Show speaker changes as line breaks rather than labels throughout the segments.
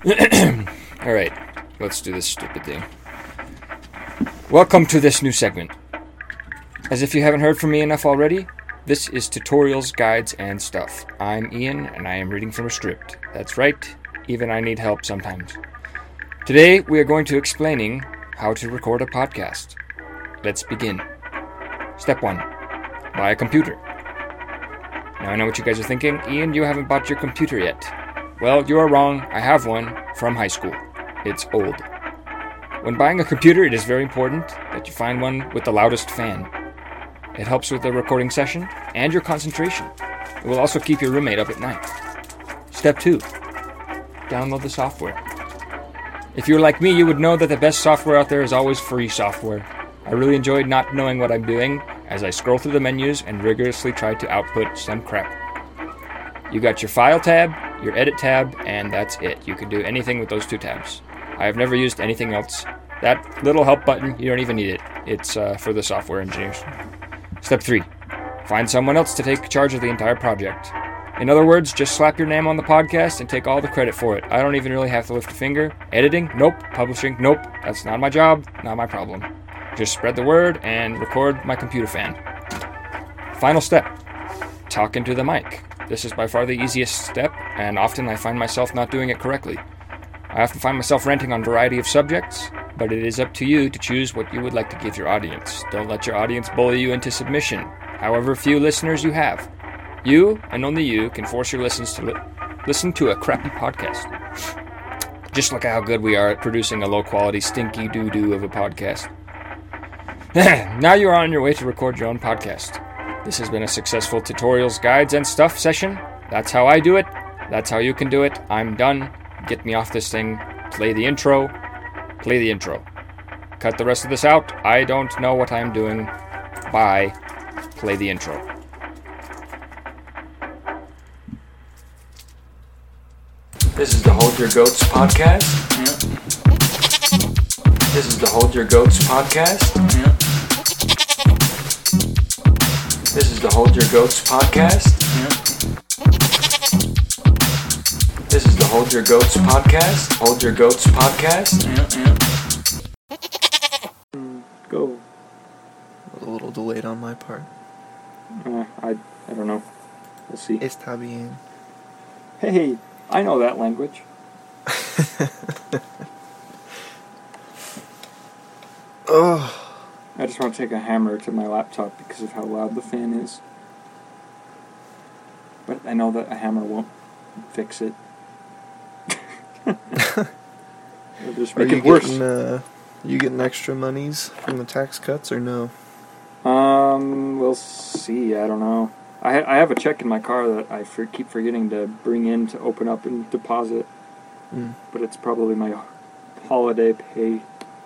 Alright, let's do this stupid thing. Welcome to this new segment. As if you haven't heard from me enough already, this is Tutorials, Guides, and Stuff. I'm Ian, and I am reading from a script. That's right, even I need help sometimes. Today, we are going to explaining how to record a podcast. Let's begin. Step 1. Buy a computer. Now I know what you guys are thinking. Ian, you haven't bought your computer yet. Well, you are wrong. I have one from high school. It's old. When buying a computer, it is very important that you find one with the loudest fan. It helps with the recording session and your concentration. It will also keep your roommate up at night. Step 2. Download the software. If you're like me, you would know that the best software out there is always free software. I really enjoyed not knowing what I'm doing as I scroll through the menus and rigorously try to output some crap. You got your File tab, your Edit tab, and that's it. You can do anything with those two tabs. I have never used anything else. That little help button, you don't even need it. It's for the software engineers. Step 3. Find someone else to take charge of the entire project. In other words, just slap your name on the podcast and take all the credit for it. I don't even really have to lift a finger. Editing? Nope. Publishing? Nope. That's not my job, not my problem. Just spread the word and record my computer fan. Final step. Talk into the mic. This is by far the easiest step, and often I find myself not doing it correctly. I often find myself ranting on a variety of subjects, but it is up to you to choose what you would like to give your audience. Don't let your audience bully you into submission, however few listeners you have. You, and only you, can force your listeners to listen to a crappy podcast. Just look at how good we are at producing a low-quality, stinky doo-doo of a podcast. Now you are on your way to record your own podcast. This has been a successful Tutorials, Guides, and Stuff session. That's how I do it. That's how you can do it. I'm done. Get me off this thing. Play the intro. Play the intro. Cut the rest of this out. I don't know what I'm doing. Bye. Play the intro. This is the Hold Your Goats podcast. Yeah. This is the Hold Your Goats podcast. Yeah. This is the Hold Your Goats podcast. Yeah. This is the Hold Your Goats podcast. Hold Your Goats podcast. Yeah. Go.
A little delayed on my part.
I don't know. We'll see.
Está bien.
Hey, I know that language.
Oh.
I just want to take a hammer to my laptop because of how loud the fan is. But I know that a hammer won't fix it. It'll just make it worse.
You getting extra monies from the tax cuts or no?
We'll see. I don't know. I have a check in my car that I keep forgetting to bring in to open up and deposit. But it's probably my holiday pay.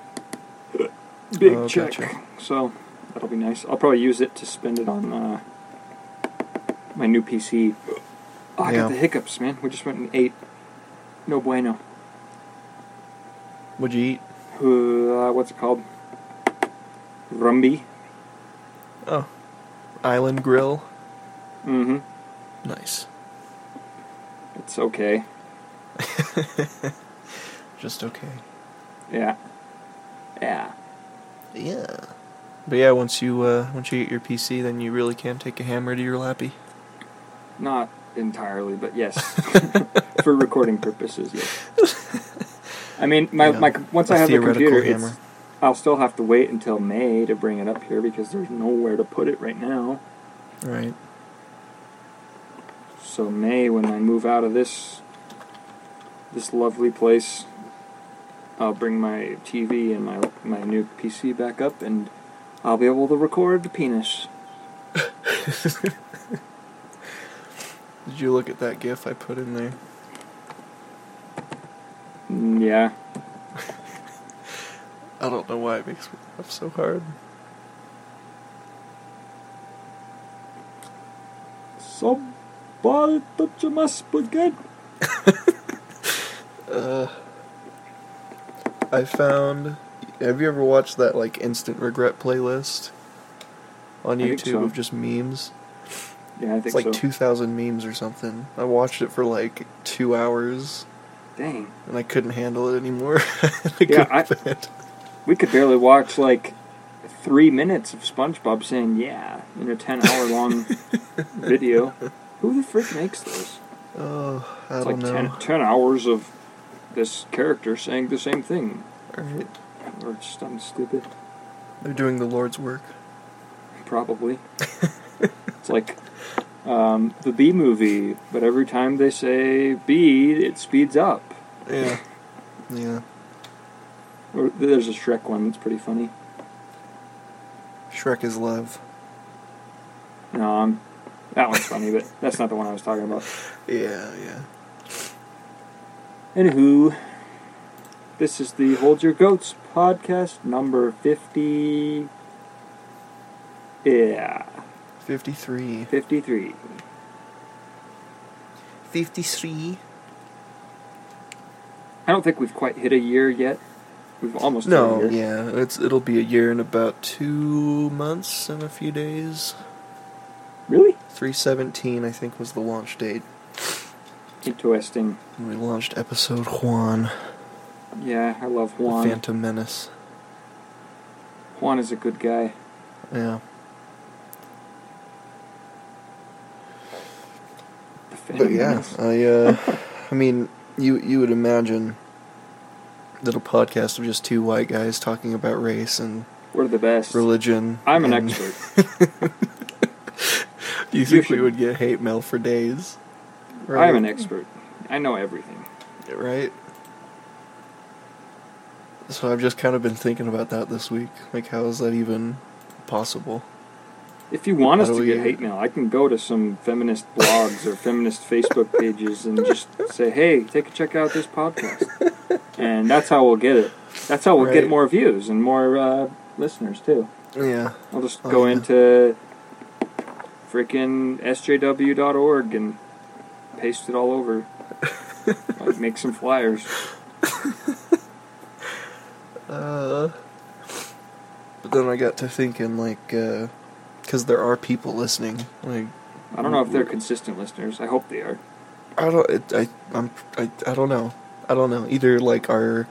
Big check. Gotcha. So that'll be nice. I'll probably use it to spend it on my new PC. Oh, I got the hiccups, man. We just went and ate. No bueno.
What'd you eat?
What's it called? Rumby.
Oh. Island Grill.
Mm-hmm.
Nice.
It's okay.
Just okay.
Yeah. Yeah.
Yeah. But yeah, once you get your PC, then you really can take a hammer to your lappy.
Not entirely, but yes. For recording purposes, yes. I mean, my once I have the computer, I'll still have to wait until May to bring it up here because there's nowhere to put it right now.
Right.
So May, when I move out of this lovely place, I'll bring my TV and my new PC back up, and I'll be able to record the penis.
Did you look at that GIF I put in there?
Yeah.
I don't know why it makes me laugh so hard.
Somebody touch my spaghetti.
I found... Have you ever watched that, instant regret playlist on YouTube of just memes?
Yeah, I think so.
It's 2,000 memes or something. I watched it for 2 hours.
Dang.
And I couldn't handle it anymore.
We could barely watch, 3 minutes of SpongeBob saying yeah in a 10-hour-long video. Who the frick makes those?
Oh, I
it's
don't know.
10 hours of this character saying the same thing.
Right.
Or just something stupid.
They're doing the Lord's work.
Probably. It's like the Bee Movie, but every time they say bee, it speeds up.
Yeah. Yeah.
Or there's a Shrek one that's pretty funny.
Shrek is love.
No, that one's funny, but that's not the one I was talking about.
Yeah, yeah.
Anywho, this is the Hold Your Goats podcast number 50. Yeah.
53.
53.
53.
I don't think we've quite hit a year yet. We've almost hit a year.
Yeah. It'll be a year in about 2 months and a few days.
Really?
3/17, I think, was the launch date.
Interesting.
We launched episode Juan.
Yeah, I love Juan.
The Phantom Menace.
Juan is a good guy.
Yeah.
The Phantom
But yeah,
Menace.
I mean, you would imagine that a podcast of just two white guys talking about race and
we're the best.
Religion.
I'm an expert.
You think we would get hate mail for days? Right?
I'm an expert. I know everything.
Right? So I've just kind of been thinking about that this week. Like, how is that even possible?
If you want us to get hate mail, I can go to some feminist blogs or feminist Facebook pages and just say, hey, take a check out this podcast. And that's how we'll get it. That's how we'll get more views and more listeners, too.
Yeah.
I'll just go into frickin' sjw.org and paste it all over. Like, make some flyers.
But then I got to thinking, like, because there are people listening. Like,
I don't know if they're consistent listeners. I hope they are.
I don't know. I don't know. Either, like, our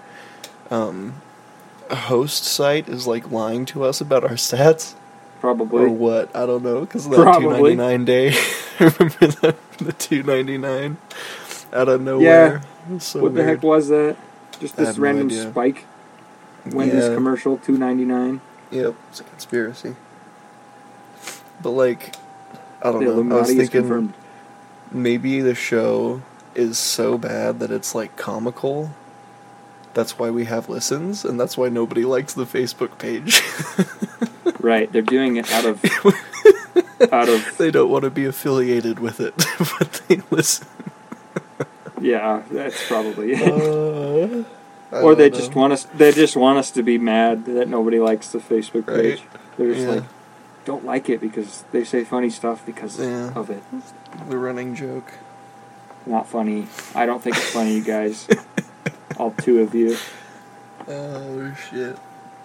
host site is, like, lying to us about our stats.
Probably.
Or what? I don't know. Because of that $2.99 day. Remember that? The $2.99 out of nowhere.
Yeah.
So
what
weird.
the heck was that? Just this random
idea.
spike. Wendy's commercial, $2.99.
Yep, it's a conspiracy. But, like, I don't know. I
Illuminati
was thinking
confirmed.
maybe the show is so bad that it's, like, comical. That's why we have listens, and that's why nobody likes the Facebook page.
Right, they're doing it out of...
They don't want to be affiliated with it, but they listen.
Yeah, that's probably it.
Or
they just want us to be mad that nobody likes the Facebook page.
Right.
They're just don't like it because they say funny stuff because of it.
The running joke.
Not funny. I don't think it's funny, you guys. All two of you.
Oh, shit.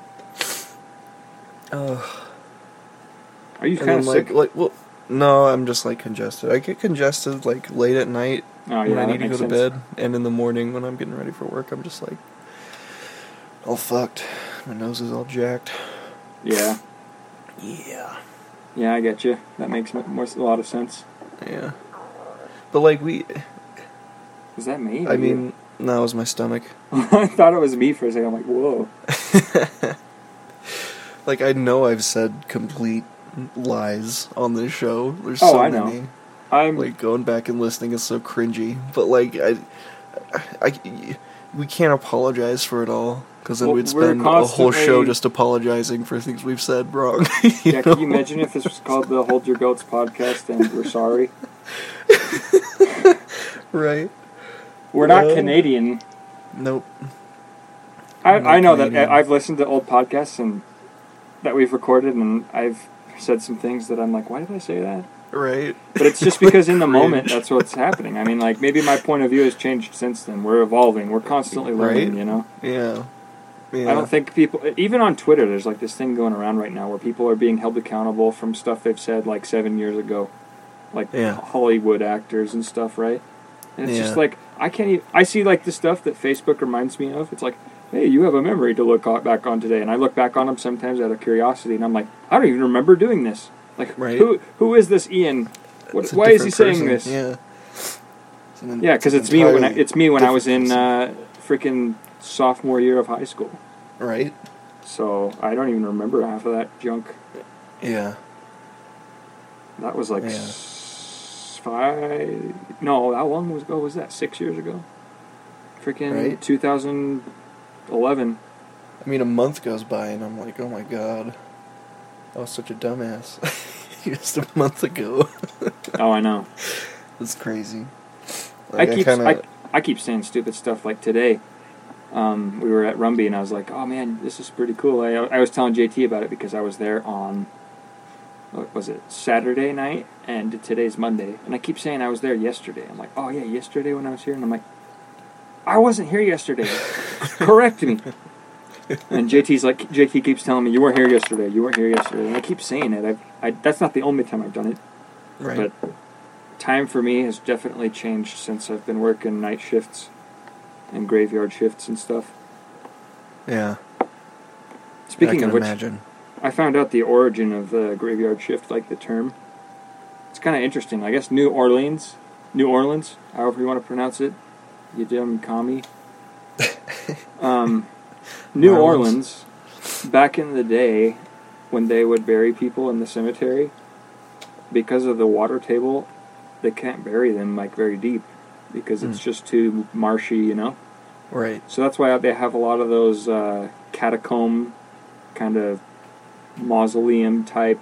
Oh.
Are you kind of sick?
Well, no, I'm just, like, congested. I get congested, like, late at night when I need to go to bed, and in the morning when I'm getting ready for work, I'm just, like, all fucked. My nose is all jacked.
Yeah.
Yeah.
Yeah, I get you. That makes a lot of sense.
Yeah. But, like,
Is that me?
I mean, no, it was my stomach.
I thought it was me for a second. I'm like, whoa.
Like, I know I've said complete lies on this show. There's so
I
many.
know. I'm
like, going back and listening is so cringy. But, like, we can't apologize for it all. Because then we'd spend a whole show just apologizing for things we've said wrong.
Yeah, can you imagine if this was called the Hold Your Goats podcast and we're sorry?
Right.
We're not Canadian.
Nope.
I know Canadian. That I've listened to old podcasts and that we've recorded, and I've said some things that I'm like, why did I say that?
Right.
But it's just because in the moment that's what's happening. I mean, like, maybe my point of view has changed since then. We're evolving. We're constantly learning, you know?
Yeah.
I don't think people... Even on Twitter, there's, like, this thing going around right now where people are being held accountable from stuff they've said, like, 7 years ago. Like, Hollywood actors and stuff, right? And it's just like, I can't even... I see, like, the stuff that Facebook reminds me of. It's like, hey, you have a memory to look back on today. And I look back on them sometimes out of curiosity, and I'm like, I don't even remember doing this. Like, who is this Ian? Why is he saying this?
Yeah.
Yeah, because it's me when I was in freaking sophomore year of high school.
Right.
So I don't even remember half of that junk.
Yeah.
That was like 5... No, how long ago was that? 6 years ago? Freaking 2011.
I mean, a month goes by and I'm like, oh my god. I was such a dumbass. Just a month ago.
Oh, I know.
It's crazy.
Like, I keep saying stupid stuff like today. We were at Rumby and I was like, oh man, this is pretty cool. I was telling JT about it because I was there on, what was it, Saturday night, and today's Monday. And I keep saying I was there yesterday. I'm like, oh yeah, yesterday when I was here. And I'm like, I wasn't here yesterday. Correct me. And JT keeps telling me, you weren't here yesterday. And I keep saying it. That's not the only time I've done it.
Right.
But time for me has definitely changed since I've been working night shifts and graveyard shifts and stuff.
Yeah.
Speaking of which, I found out the origin of the graveyard shift, like the term. It's kind of interesting. I guess New Orleans, however you want to pronounce it. You dumb commie. New Orleans, back in the day, when they would bury people in the cemetery, because of the water table, they can't bury them like very deep because it's just too marshy, you know?
Right.
So that's why they have a lot of those catacomb kind of mausoleum type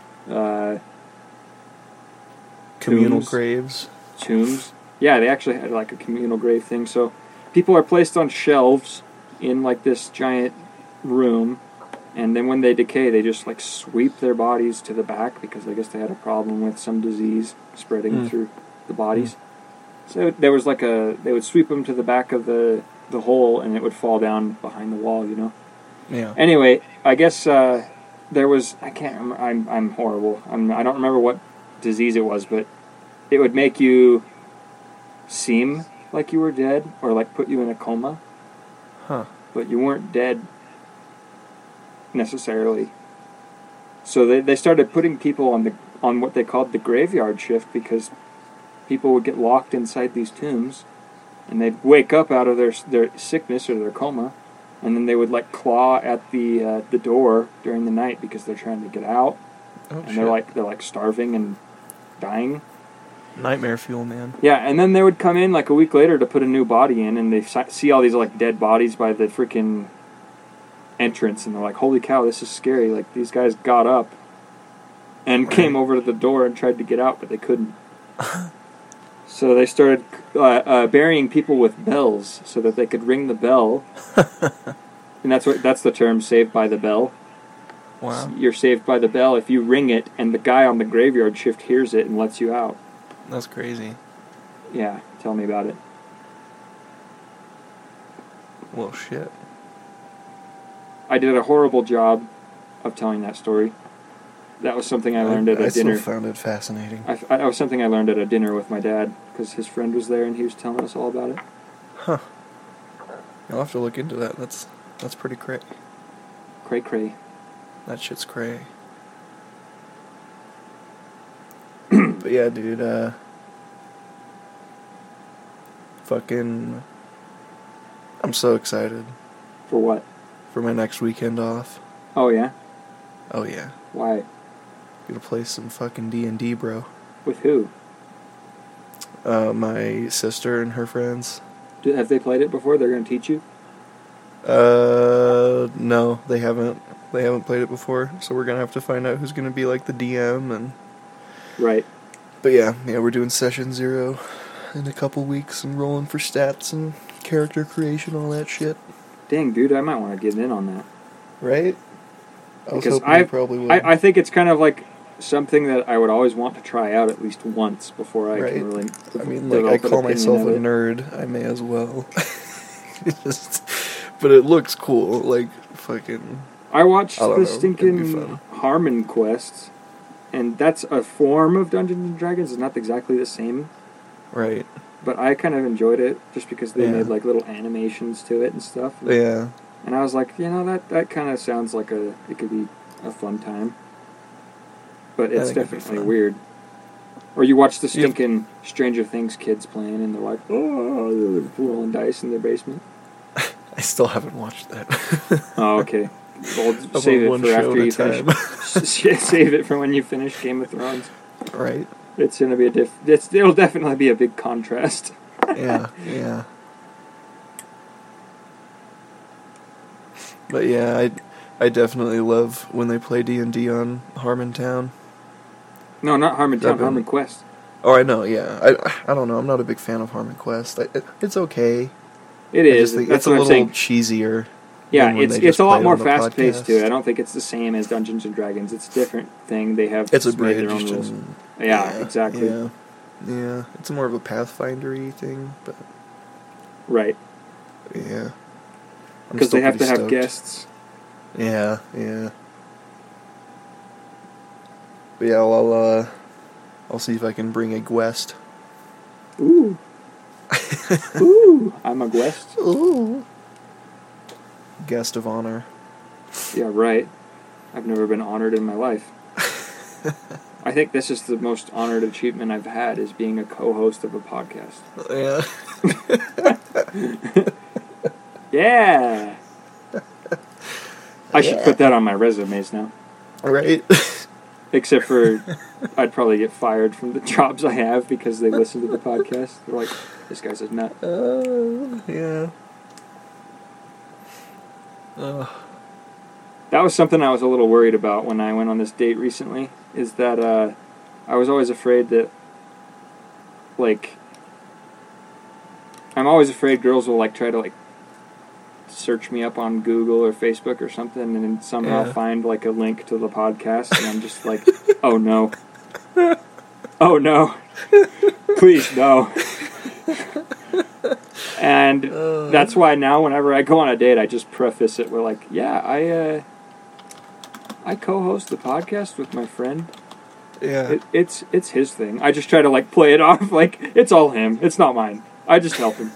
communal graves.
Tombs. Yeah, they actually had like a communal grave thing. So people are placed on shelves in like this giant room, and then when they decay, they just like sweep their bodies to the back because I guess they had a problem with some disease spreading through the bodies. So there was like they would sweep them to the back of the hole, and it would fall down behind the wall, you know?
Yeah.
Anyway, I guess there was, I can't remember, I'm horrible. I don't remember what disease it was, but it would make you seem like you were dead, or like put you in a coma.
Huh.
But you weren't dead necessarily. So they started putting people on what they called the graveyard shift because people would get locked inside these tombs, and they'd wake up out of their sickness or their coma, and then they would like claw at the door during the night because they're trying to get out, and they're like starving and dying.
Nightmare fuel, man.
Yeah, and then they would come in like a week later to put a new body in, and they see all these like dead bodies by the freaking entrance, and they're like, holy cow, this is scary. Like, these guys got up and came over to the door and tried to get out, but they couldn't. So they started burying people with bells so that they could ring the bell. And that's the term, saved by the bell.
Wow.
So you're saved by the bell if you ring it, and the guy on the graveyard shift hears it and lets you out.
That's crazy.
Yeah, tell me about it.
Well, shit.
I did a horrible job of telling that story. That was something I learned at a dinner.
I still found it fascinating.
That was something I learned at a dinner with my dad, because his friend was there and he was telling us all about it.
Huh. I'll have to look into that. That's pretty cray.
Cray.
That shit's cray. But yeah, dude, fucking... I'm so excited.
For what?
For my next weekend off.
Oh, yeah?
Oh, yeah.
Why?
Gonna play some fucking D&D, bro.
With who?
My sister and her friends.
Have they played it before? They're gonna teach you?
No, they haven't. They haven't played it before, so we're gonna have to find out who's gonna be like the DM and...
Right.
But yeah, we're doing session 0 in a couple weeks and rolling for stats and character creation, all that shit.
Dang, dude, I might want to get in on that.
Right?
Because
I probably would.
I think it's kind of like something that I would always want to try out at least once before I can really...
I mean, like, I call myself a nerd. I may as well. But it looks cool. Like, fucking...
I watched the stinking Harmon Quest, and that's a form of Dungeons & Dragons. It's not exactly the same.
Right.
but I kind of enjoyed it just because they made like little animations to it and stuff.
Yeah.
And I was like, that kind of sounds like it could be a fun time. But it's definitely weird. Or you watch the stinking Stranger Things kids playing, and they're like, oh, they're rolling dice in their basement.
I still haven't watched that.
Oh, okay. Well, save it for after you finish. Save it for when you finish Game of Thrones.
Right.
It's gonna be it'll definitely be a big contrast.
Yeah. But yeah, I definitely love when they play D&D on Harmontown.
No, not Harmontown, Harmon Quest.
Oh, I know. Yeah, I don't know. I'm not a big fan of Harmon Quest. It's okay.
It is.
I just think it's a little cheesier.
Yeah, it's a lot more fast paced too. I don't think it's the same as Dungeons and Dragons. It's a different thing. They have
it's
made their own rules. Yeah, exactly.
Yeah, it's more of a Pathfinder-y thing, but
right.
Yeah,
because they have to have guests.
Yeah. But yeah, I'll see if I can bring a guest.
Ooh. Ooh, I'm a guest.
Ooh. Guest of honor.
Yeah, right. I've never been honored in my life. I think this is the most honored achievement I've had, is being a co-host of a podcast.
Yeah.
Yeah. I should put that on my resumes now.
Right.
Except for, I'd probably get fired from the jobs I have because they listen to the podcast. They're like, this guy says Matt.
Yeah.
That was something I was a little worried about when I went on this date recently, is that I was always afraid that, like, I'm always afraid girls will, like, try to, like, search me up on Google or Facebook or something and then somehow find, like, a link to the podcast, and I'm just like, oh no. Oh no. Please, no. And that's why now whenever I go on a date, I just preface it with, like, yeah, I co-host the podcast with my friend.
Yeah.
It's his thing. I just try to, like, play it off like it's all him. It's not mine. I just help him.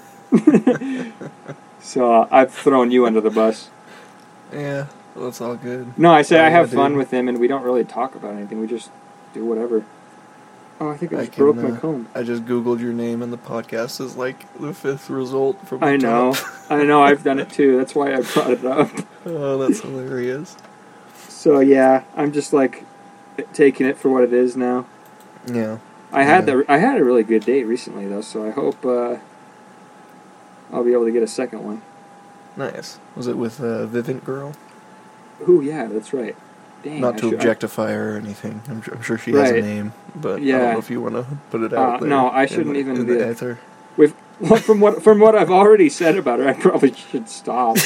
So I've thrown you under the bus.
Yeah, well, that's all good.
No, I say I have fun with him, and we don't really talk about anything. We just do whatever. Oh, I think I just broke my comb.
I just Googled your name, and the podcast is like the 5th result from the
I know.
top.
I know, I've done it too. That's why I brought it up.
Oh, that's hilarious.
So, yeah, I'm just, like, taking it for what it is now.
Yeah.
I had a really good date recently, though, so I hope I'll be able to get a second one.
Nice. Was it with Vivint Girl?
Ooh, yeah, that's right. Dang,
not to objectify her or anything. I'm sure she has a name, but I don't know if you want to put it out there.
No, I shouldn't even
in the ether.
From what I've already said about her, I probably should stop.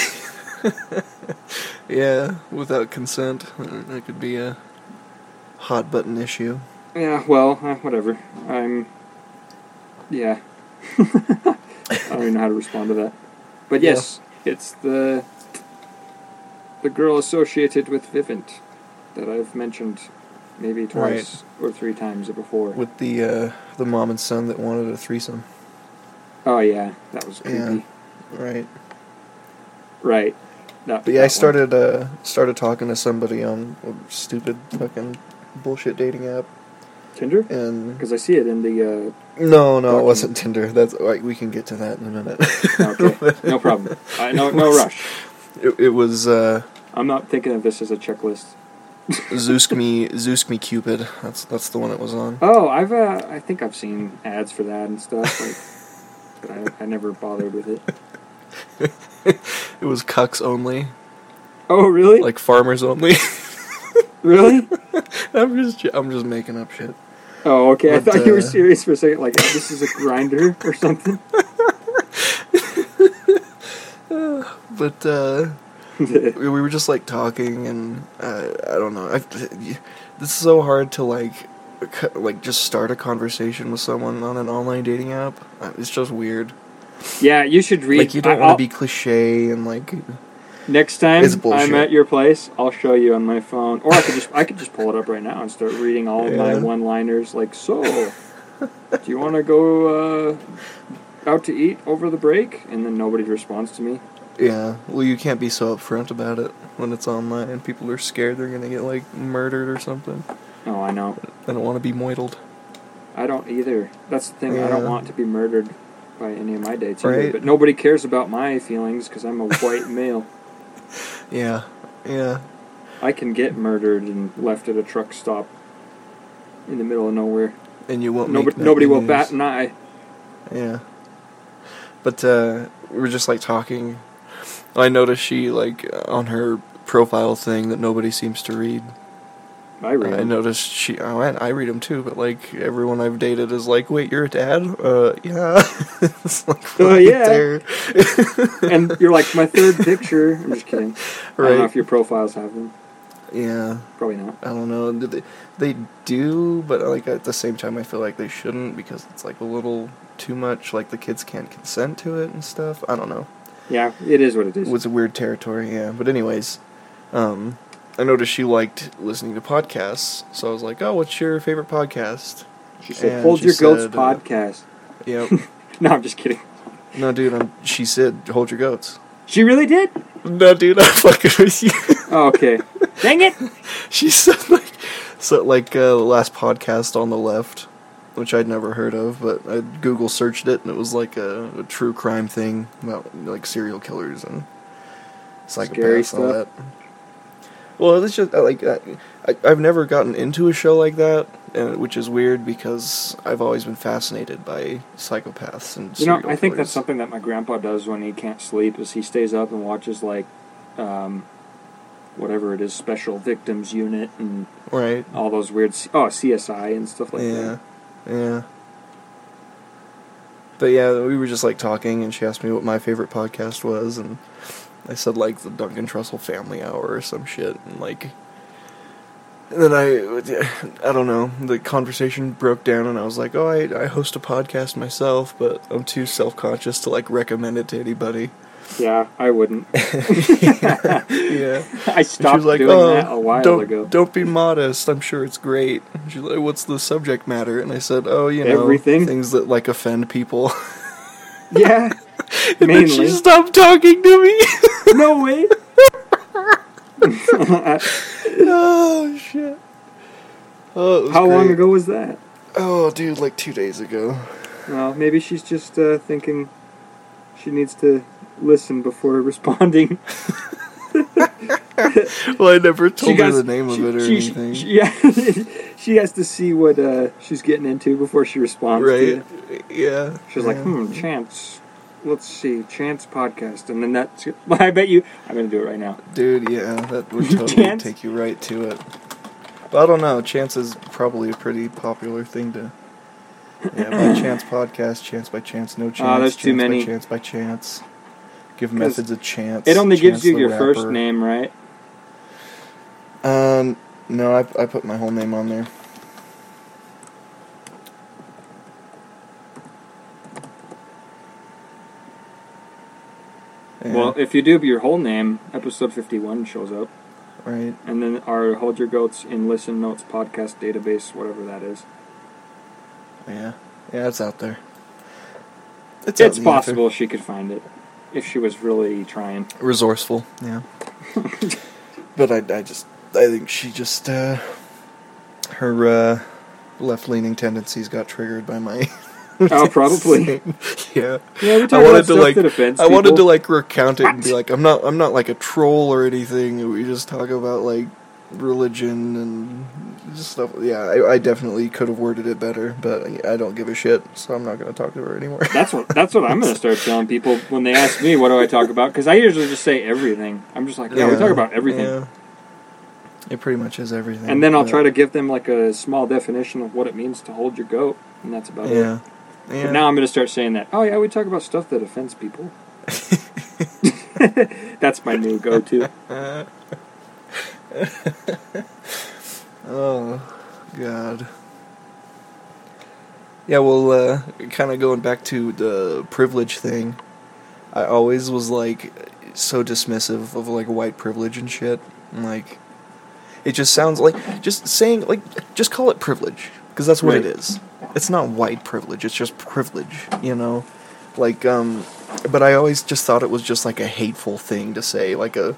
Yeah, without consent, that could be a hot button issue.
Yeah, well, whatever. Yeah. I don't even know how to respond to that. But yes, it's the girl associated with Vivint that I've mentioned maybe twice or 3 times before.
With the mom and son that wanted a threesome.
Oh yeah, that was creepy.
Yeah, right.
Right.
But yeah, I started talking to somebody on a stupid fucking bullshit dating app.
Tinder?
And
because I see it in the
No, it wasn't Tinder. That's we can get to that in a minute.
Okay, no problem. No rush.
It was
I'm not thinking of this as a checklist.
Zoosk Me Cupid. That's the one it was on.
Oh, I think I've seen ads for that and stuff, but I never bothered with it.
It was cucks only.
Oh, really?
Like farmers only.
Really?
I'm just making up shit.
Oh, okay. But, I thought you were serious for a second. Like, this is a grinder or something.
But we were just like talking, and I don't know. This is so hard to like just start a conversation with someone on an online dating app. It's just weird.
Yeah, you should read.
Like, you don't want to be cliche and like.
Next time I'm at your place, I'll show you on my phone, or I could just pull it up right now and start reading all of my one-liners. Like, so, Do you want to go out to eat over the break? And then nobody responds to me.
Yeah, well, you can't be so upfront about it when it's online and people are scared they're gonna get, like, murdered or something.
Oh, I know.
I don't want to be moidled.
I don't either. That's the thing. Yeah. I don't want to be murdered by any of my dates either.
Right.
But nobody cares about my feelings because I'm a white male.
Yeah, yeah.
I can get murdered and left at a truck stop in the middle of nowhere.
And you won't
nobody will bat an eye.
Yeah. But we were just, like, talking. I noticed she, like, on her profile thing that nobody seems to read.
I read them.
I noticed I read them too, but, like, everyone I've dated is like, wait, you're a dad? Yeah. It's like,
yeah.
There.
And you're like, my third picture. I'm just kidding.
Right.
I don't know if your profiles have them.
Yeah.
Probably not.
I don't know. They do, but, like, at the same time I feel like they shouldn't because it's, like, a little too much. Like, the kids can't consent to it and stuff. I don't know.
Yeah, it is what it is.
It was a weird territory, yeah. But anyways, I noticed she liked listening to podcasts, so I was like, oh, what's your favorite podcast?
She said, Hold Your Goats podcast.
Yep.
No, I'm just kidding.
No, dude, she said, Hold Your Goats.
She really did?
No, dude, I'm fucking with you.
Oh, okay. Dang it!
She said, the last podcast on the left, which I'd never heard of, but I Google searched it, and it was like a true crime thing about, like, serial killers and psychopaths and all that. Well, it's just, like, I've never gotten into a show like that, which is weird because I've always been fascinated by psychopaths and serial killers.
I think that's something that my grandpa does when he can't sleep, is he stays up and watches, like, whatever it is, Special Victims Unit and
right.
all those weird, CSI and stuff like that.
Yeah. But yeah, we were just, like, talking, and she asked me what my favorite podcast was, and I said, like, the Duncan Trussell Family Hour or some shit, and, like, and then I don't know, the conversation broke down, and I was like, oh, I host a podcast myself, but I'm too self-conscious to, like, recommend it to anybody.
Yeah, I wouldn't.
Yeah.
I stopped doing that a while ago.
Don't be modest. I'm sure it's great. She's like, what's the subject matter? And I said,
everything.
Things that, like, offend people.
Yeah.
And
mainly.
Then she stopped talking to me.
No way.
Oh, shit. Oh,
How long ago was that?
Oh, dude, like 2 days ago.
Well, maybe she's just thinking she needs to listen before responding.
Well, I never told her the name of it or anything.
She has to see what she's getting into before she responds.
Right? Yeah.
She's like, Chance. Let's see, Chance podcast, and then that's. I bet you. I'm gonna do it right now.
Dude, yeah, that would totally take you right to it. But I don't know. Chance is probably a pretty popular thing to. Yeah, by chance podcast, chance by chance, no chance.
There's
chance
too many.
By chance by chance. Give methods a chance.
It only
Chance
gives you your
rapper.
first name, right?
No, I put my whole name on there. Yeah.
Well, if you do your whole name, episode 51 shows up.
Right.
And then our Hold Your Goats in Listen Notes podcast database, whatever that is.
Yeah. Yeah, it's out there.
It's possible she could find it if she was really trying.
Resourceful, yeah. But I think she just, her left-leaning tendencies got triggered by my...
Oh, probably.
Yeah.
Yeah, we talk about stuff that offends people.
I wanted to, like, recount it and be like, I'm not like a troll or anything. We just talk about, like, religion and just stuff. Yeah, I definitely could have worded it better, but I don't give a shit, so I'm not going to talk to her anymore.
That's what I'm going to start telling people when they ask me, what do I talk about? Because I usually just say everything. I'm just like, we talk about everything. Yeah.
It pretty much is everything.
And then I'll try to give them, like, a small definition of what it means to hold your goat, and that's about it.
Yeah.
But now I'm going to start saying that, oh yeah, we talk about stuff that offends people. That's my new go-to.
Oh, God. Yeah, well, kind of going back to the privilege thing, I always was, like, so dismissive of, like, white privilege and shit. And, like, it just sounds like, just saying, like, just call it privilege, because that's what it is. it's not white privilege. It's just privilege, you know? Like, but I always just thought it was just like a hateful thing to say, like you're...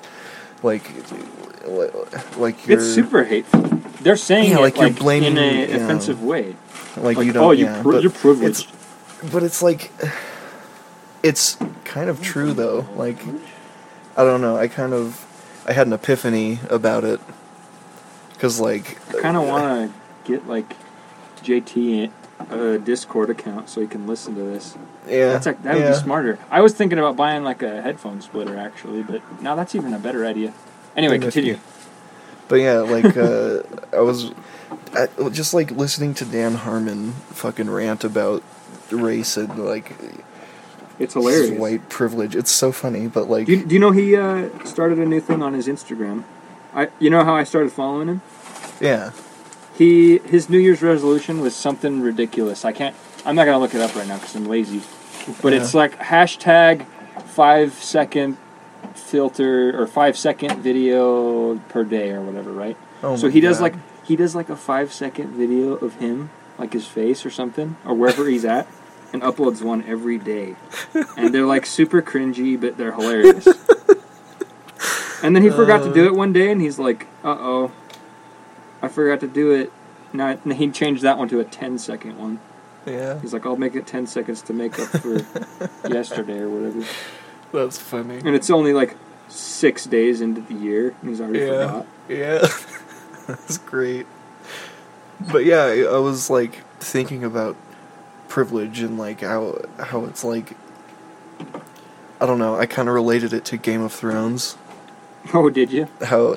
It's super hateful. They're saying it like you're blaming, in an offensive way.
Like you don't,
you're privileged.
But it's like, it's kind of true though. Like, I don't know. I had an epiphany about it. Cause like...
I kind of want to get like JT a Discord account so he can listen to this.
Yeah.
That would be smarter. I was thinking about buying like a headphone splitter actually, but now that's even a better idea. Anyway, continue.
But yeah, like, I was just like listening to Dan Harmon fucking rant about race and like...
It's hilarious.
White privilege. It's so funny, but like...
Do you know he started a new thing on his Instagram? You know how I started following him?
Yeah.
His New Year's resolution was something ridiculous. I'm not gonna look it up right now because I'm lazy. But it's like hashtag 5-second filter or 5-second video per day or whatever, right?
Oh
so he does like a 5-second video of him, like his face or something, or wherever he's at, and uploads one every day. And they're like super cringy, but they're hilarious. And then he forgot to do it one day, and he's like, "Uh-oh, I forgot to do it." Now he changed that one to a 10-second one.
Yeah.
He's like, "I'll make it 10 seconds to make up for yesterday or whatever."
That's funny.
And it's only like 6 days into the year, and he's already forgot.
Yeah. That's great. But yeah, I was like thinking about privilege and like how it's like, I don't know, I kind of related it to Game of Thrones.
Oh, did you?
How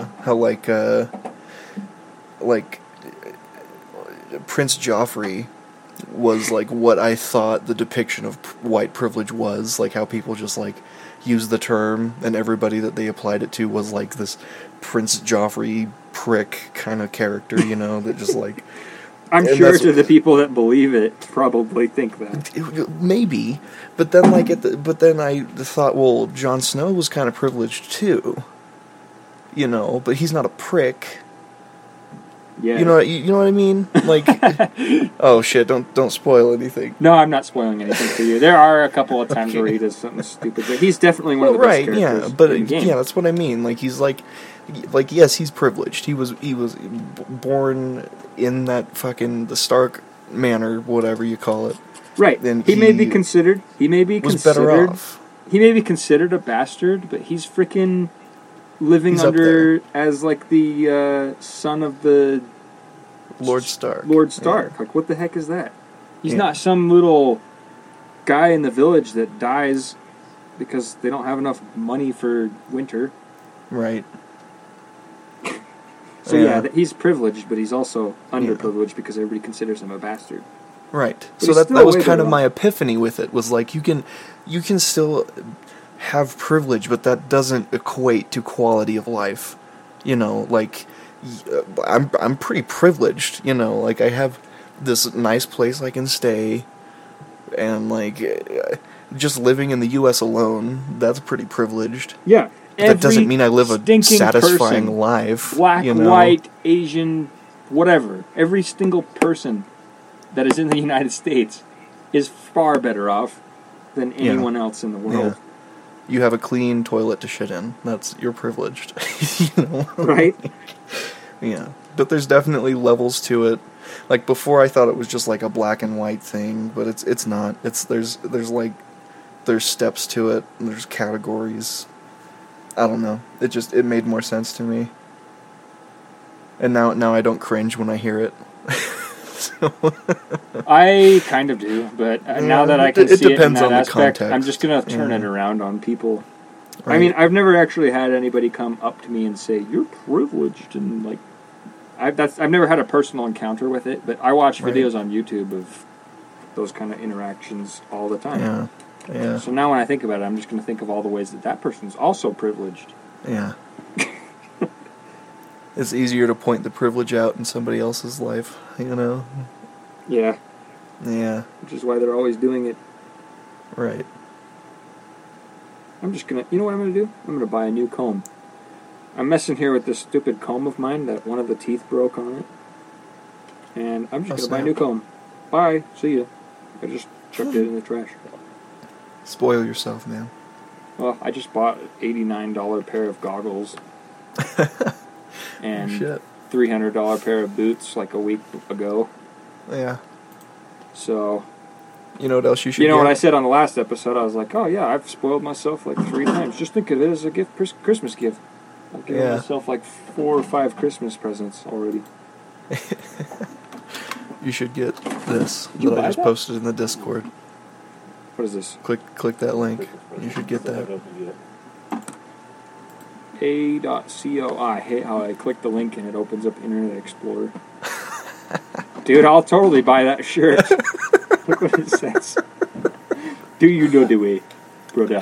Prince Joffrey was like what I thought the depiction of white privilege was, like how people just like use the term and everybody that they applied it to was like this Prince Joffrey prick kind of character, you know, that just like...
I'm sure to the people that believe it probably think that.
Maybe, but then like but then I thought, well, Jon Snow was kind of privileged too, you know, but he's not a prick.
Yeah.
You know what I mean? Like, oh shit! Don't spoil anything.
No, I'm not spoiling anything for you. There are a couple of times where he does something stupid, but he's definitely one of the best characters.
Yeah, but
in the game.
Yeah, that's what I mean. Like he's like yes, he's privileged. He was born in that fucking the Stark Manor, whatever you call it.
Right. And he may be considered.
Better off.
He may be considered a bastard, but he's freaking living under as like the son of the
Lord Stark.
Yeah. Like, what the heck is that? He's not some little guy in the village that dies because they don't have enough money for winter.
Right.
So he's privileged, but he's also underprivileged because everybody considers him a bastard.
Right. But so that was kind of my epiphany with it, was like you can still have privilege, but that doesn't equate to quality of life. You know, like I'm pretty privileged, you know, like I have this nice place I can stay, and like just living in the US alone, that's pretty privileged.
Yeah.
That doesn't mean I live a satisfying life.
Black, white, Asian, whatever. Every single person that is in the United States is far better off than anyone else in the world.
Yeah. You have a clean toilet to shit in. You're privileged. You know?
Right?
Yeah. But there's definitely levels to it. Like before I thought it was just like a black and white thing, but it's not. There's steps to it, and there's categories. I don't know. It made more sense to me. And now I don't cringe when I hear it.
I kind of do, but now that I can see it in that aspect, I'm just going to turn it around on people. Right. I mean, I've never actually had anybody come up to me and say, "You're privileged," and like, I've never had a personal encounter with it, but I watch videos on YouTube of those kind of interactions all the time.
Yeah. Yeah.
So now when I think about it, I'm just going to think of all the ways that person's also privileged.
Yeah. It's easier to point the privilege out in somebody else's life, you know?
Yeah.
Yeah.
Which is why they're always doing it.
Right.
I'm just going to... You know what I'm going to do? I'm going to buy a new comb. I'm messing here with this stupid comb of mine that one of the teeth broke on it. And I'm just going to buy a new comb. Bye. See ya. I just chucked it in the trash.
Spoil yourself, man.
Well, I just bought $89 pair of goggles. And
Shit.
$300 pair of boots like a week ago.
Yeah.
So...
You know what else you should
You know
get?
what I said on the last episode? I was like, oh yeah, I've spoiled myself like 3 times. Just think of it as a Christmas gift. I've given myself like 4 or 5 Christmas presents already.
You should get this
You
that I
buy
just
that?
posted in the Discord.
What is this?
Click that link. You should get that.
A.co. I hate how I click the link and it opens up Internet Explorer. Dude, I'll totally buy that shirt. Look what it says. Do you know the way, brother?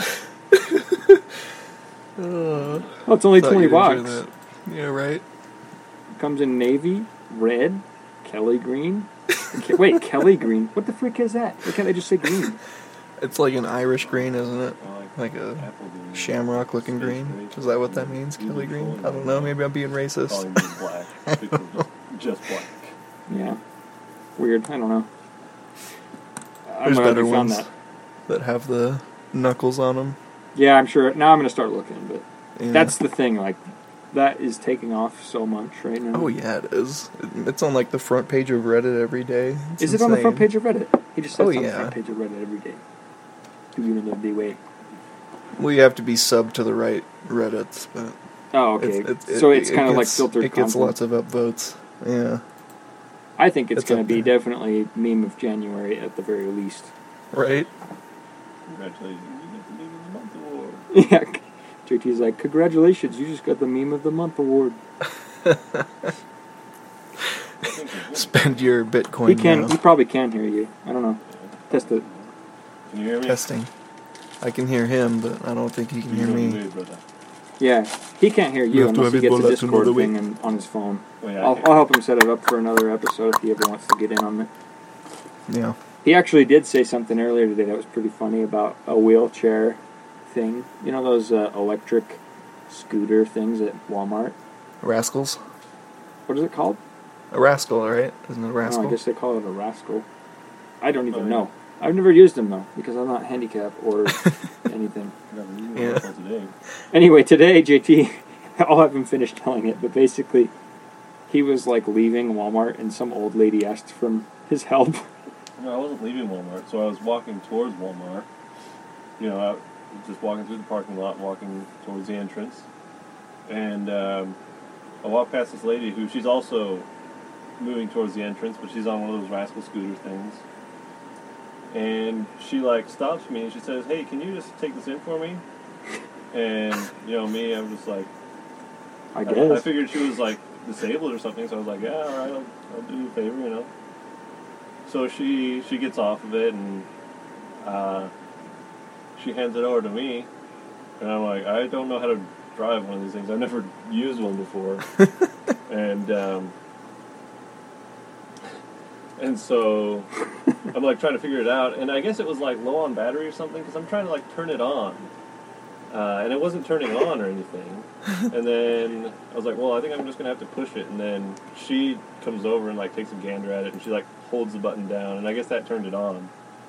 Oh, it's only
Thought
$20.
you'd enjoy that. Yeah, right.
Comes in navy, red, Kelly green. Wait, Kelly green? What the frick is that? Why can't they just say green?
It's like an Irish green, isn't it? Like a shamrock looking green. Is that what that means, Kelly green? I don't know. Maybe I'm being racist.
Calling me black. Just black.
Yeah. Weird. I don't know.
There's
I'm glad
better
you found
ones
that.
that have the knuckles on them.
Yeah, I'm sure. Now I'm going to start looking, but
Yeah.
that's the thing. Like, that is taking off so much right now.
Oh yeah, it is. It's on like the front page of Reddit every day. It's
Is it on the front
insane.
page of Reddit? He just said
Oh,
it's on the
yeah.
front page of Reddit every day. Do you know the way?
Well, you have to be subbed to the right Reddits, but
Oh, okay.
it-
So it's
it
kind of like
gets-
filtered
It gets
content.
lots of upvotes. Yeah,
I think it's
It's
going to
up
be
there.
definitely meme of January at the very least.
right.
Congratulations, you get the Meme of the Month award.
Yeah. JT's like, congratulations, you just got the Meme of the Month award.
Spend your Bitcoin.
He can.
now.
He probably can hear you. I don't know. Test it.
Can you hear me?
Testing. I can hear him, but I don't think he can hear
You know
me.
the way, brother.
Yeah, he can't hear
You
you
have to
unless
have
he
it
gets a
pulled up to know
Discord
the way.
thing on his phone.
Oh, yeah,
I'll help him set it up for another episode if he ever wants to get in on it.
Yeah.
He actually did say something earlier today that was pretty funny about a wheelchair thing. You know those electric scooter things at Walmart?
Rascals.
What is it called?
A rascal, right? Isn't it a
Oh,
rascal?
I guess they call it a rascal. I don't even
Oh, yeah.
know. I've never used them though because I'm not handicapped or anything.
Yeah.
Today.
Anyway, today, JT, I'll have him finish telling it, but basically, he was like leaving Walmart and some old lady asked for his help.
No, I wasn't leaving Walmart, so I was walking towards Walmart. You know, I was just walking through the parking lot, walking towards the entrance. And I walked past this lady who, she's also moving towards the entrance, but she's on one of those rascal scooter things. And she, like, stops me and she says, hey, can you just take this in for me? And, you know, me, I'm just like,
I
I
guess.
figured she was, like, disabled or something, so I was like, yeah, all right, I'll do you a favor, you know. So she gets off of it, and she hands it over to me, and I'm like, I don't know how to drive one of these things. I've never used one before. And so I'm, like, trying to figure it out, and I guess it was, like, low on battery or something, because I'm trying to, like, turn it on. And it wasn't turning on or anything. And then I was like, well, I think I'm just going to have to push it. And then she comes over and, like, takes a gander at it, and she, like, holds the button down. And I guess that turned it on.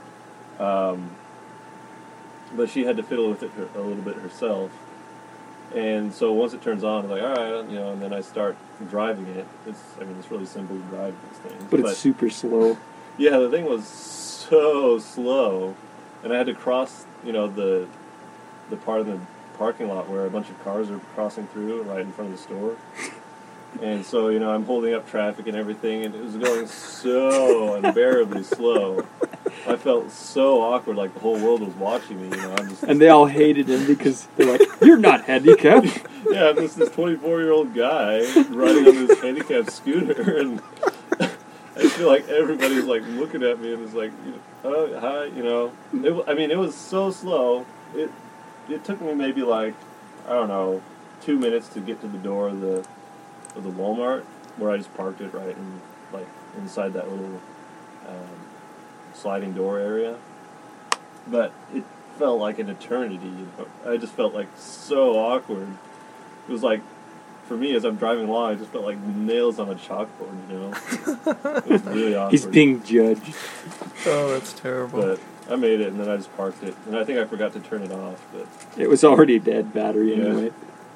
But she had to fiddle with it a little bit herself. And so once it turns on, I'm like, all right, you know, and then I start driving it. It's really simple to drive these things.
But it's super slow.
Yeah, the thing was so slow. And I had to cross, you know, the part of the parking lot where a bunch of cars are crossing through right in front of the store. And so, you know, I'm holding up traffic and everything, and it was going so unbearably slow. I felt so awkward, like the whole world was watching me, you know. I'm just,
And they all hated him because they're like, you're not handicapped.
yeah, I'm just this 24-year-old guy riding on this handicapped scooter, and I feel like everybody's, like, looking at me, and it's like, oh, hi, you know. It was so slow. It took me maybe, like, I don't know, 2 minutes to get to the door of the Walmart, where I just parked it right in, like, inside that little sliding door area. But it felt like an eternity, you know. I just felt, like, so awkward. It was like for me, as I'm driving along, I just felt like nails on a chalkboard, you know? It was really awkward.
He's being judged.
Oh, that's terrible.
But I made it, and then I just parked it. And I think I forgot to turn it off, but...
It was already dead battery anyway.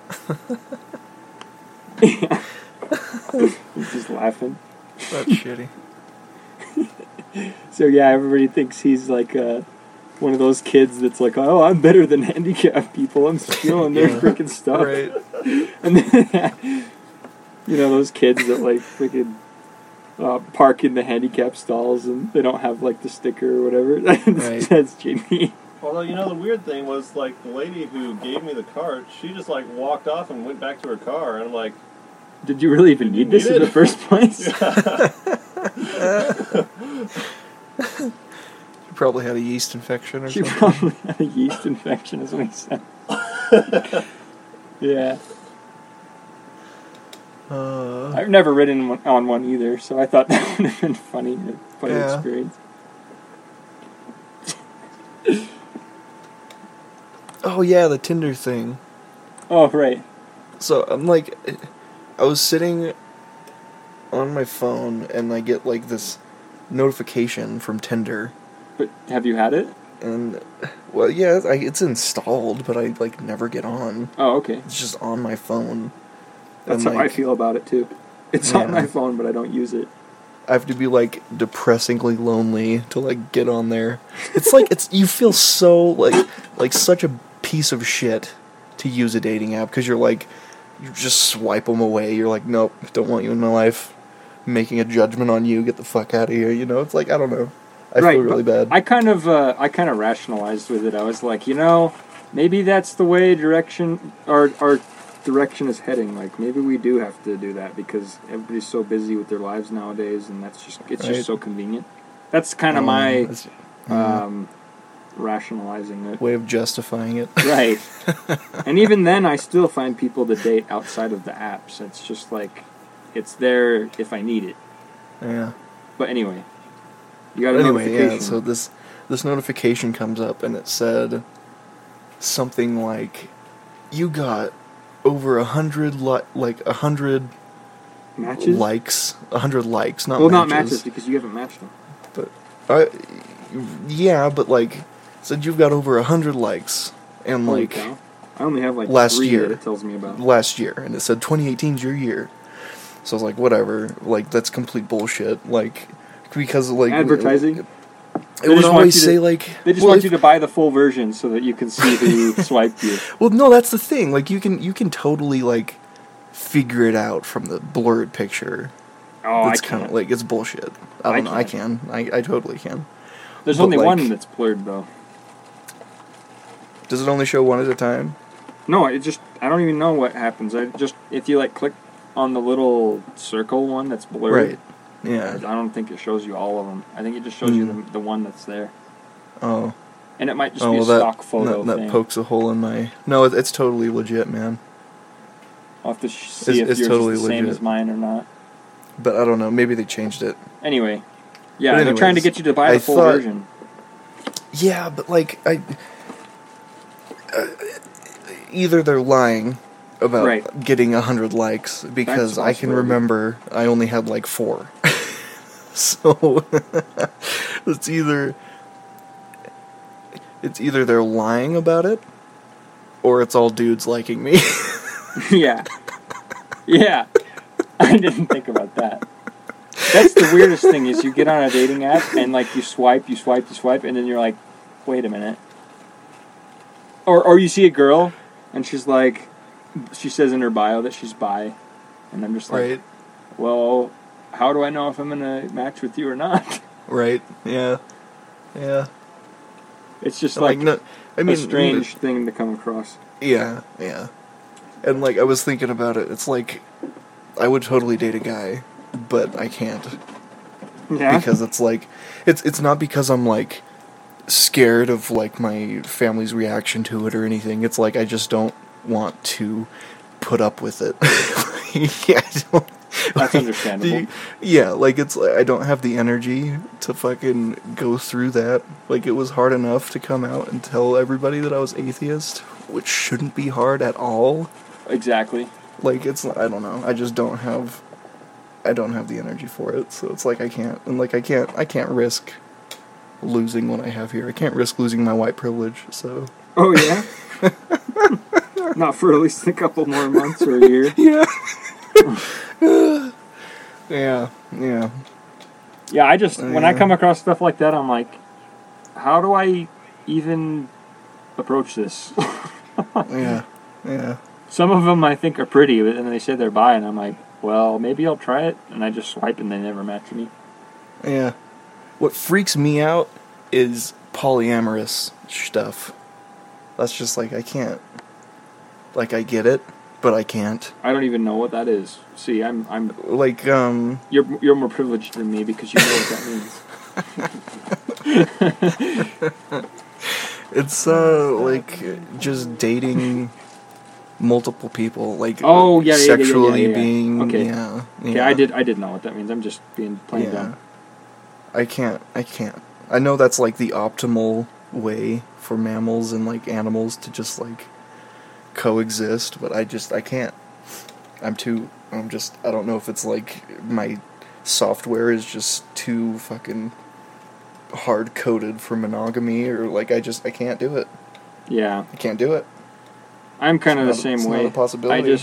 He's just laughing.
That's shitty.
So yeah, everybody thinks he's like one of those kids that's like, oh, I'm better than handicapped people. I'm stealing their freaking stuff.
Right.
And then, you know, those kids that like freaking park in the handicap stalls and they don't have like the sticker or whatever. That's Jimmy.
Although, you know, the weird thing was, like, the lady who gave me the cart, she just, like, walked off and went back to her car, and I'm like...
Did you really even need this in the first place?
She probably had a yeast infection or
something. She probably had a yeast infection, is what he said. Yeah. I've never ridden on one either, so I thought that would have been funny experience.
Oh yeah, the Tinder thing.
Oh, right.
So I'm like, I was sitting on my phone and I get like this notification from Tinder.
But have you had it?
And, well, yeah, it's installed, but I like never get on.
Oh, okay.
It's just on my phone.
That's how I feel about it too. It's on my phone, but I don't use it.
I have to be like depressingly lonely to like get on there. It's like you feel so like such a piece of shit to use a dating app because you're like you just swipe them away. You're like, nope, don't want you in my life. Making a judgment on you, get the fuck out of here. You know, it's like I don't know. I feel really bad.
I kind of rationalized with it. I was like, you know, maybe that's the way our direction is heading. Like maybe we do have to do that because everybody's so busy with their lives nowadays, and just so convenient. That's kind of my rationalizing it.
Way of justifying it.
Right. And even then, I still find people to date outside of the apps. It's just like it's there if I need it.
Yeah.
But anyway. You got a notification.
Yeah, so this notification comes up and it said something like, you got over 100
matches?
likes, 100 likes, not
matches. Well, not
matches
because you haven't matched them.
But, yeah, but like, said you've got over 100 likes, and
Holy
like,
cow. I only have like
last
3
year,
that it tells me about.
Last year, and it said 2018's your year. So I was like, whatever, like, that's complete bullshit, like... Because like
advertising,
it would always say like
they just want you to buy the full version so that you can see who swiped you.
Well, no, that's the thing. Like you can totally like figure it out from the blurred picture.
Oh,
it's kind of like it's bullshit. I don't know. I can. I totally can.
There's only one that's blurred though.
Does it only show one at a time?
No, I don't even know what happens. If you like click on the little circle one that's blurred.
Right. Yeah.
I don't think it shows you all of them. I think it just shows you the one that's there.
Oh.
And it might just be a stock photo
thing. That pokes a hole in my... No, it's totally legit, man.
I'll have to see if yours is the same as mine or not.
But I don't know. Maybe they changed it.
Anyway. Yeah, they're trying to get you to buy the full version.
Yeah, but like, either they're lying about getting 100 likes, because I can remember I only had like 4. So it's either they're lying about it, or it's all dudes liking me.
Yeah. I didn't think about that. That's the weirdest thing is you get on a dating app and like you swipe, and then you're like, wait a minute. Or you see a girl and she's like, she says in her bio that she's bi, and I'm just like, well, how do I know if I'm gonna match with you or not?
Right. Yeah.
It's just like a strange thing to come across.
Yeah. And like I was thinking about it, it's like I would totally date a guy, but I can't.
Yeah.
Because it's like it's not because I'm like scared of like my family's reaction to it or anything. It's like I just don't want to put up with it. Yeah, I don't.
That's understandable.
Yeah, like it's I don't have the energy to fucking go through that. Like it was hard enough to come out and tell everybody that I was atheist, which shouldn't be hard at all.
Exactly.
Like, I don't know. I just don't have the energy for it. So it's like I can't, and like I can't risk losing what I have here. I can't risk losing my white privilege. So.
Oh yeah. Not for at least a couple more months or a year.
Yeah. Yeah. Yeah.
Yeah, I just when I come across stuff like that, I'm like, how do I even approach this?
Yeah. Yeah.
Some of them I think are pretty, but then they say they're bi, and I'm like, well, maybe I'll try it, and I just swipe, and they never match me.
Yeah. What freaks me out is polyamorous stuff. That's just like, I can't. Like, I get it, but I can't.
I don't even know what that is. See, I'm
like,
You're more privileged than me because you know what that means.
It's like just dating multiple people, like sexually being.
Okay.
Yeah.
Okay, I did know what that means. I'm just being plain dumb.
I can't. I know that's like the optimal way for mammals and like animals to just like coexist, but I can't. I don't know if it's like my software is just too fucking hard coded for monogamy, or like I can't do it.
Yeah.
I can't do it.
I'm kind of the same way.
It's not a possibility.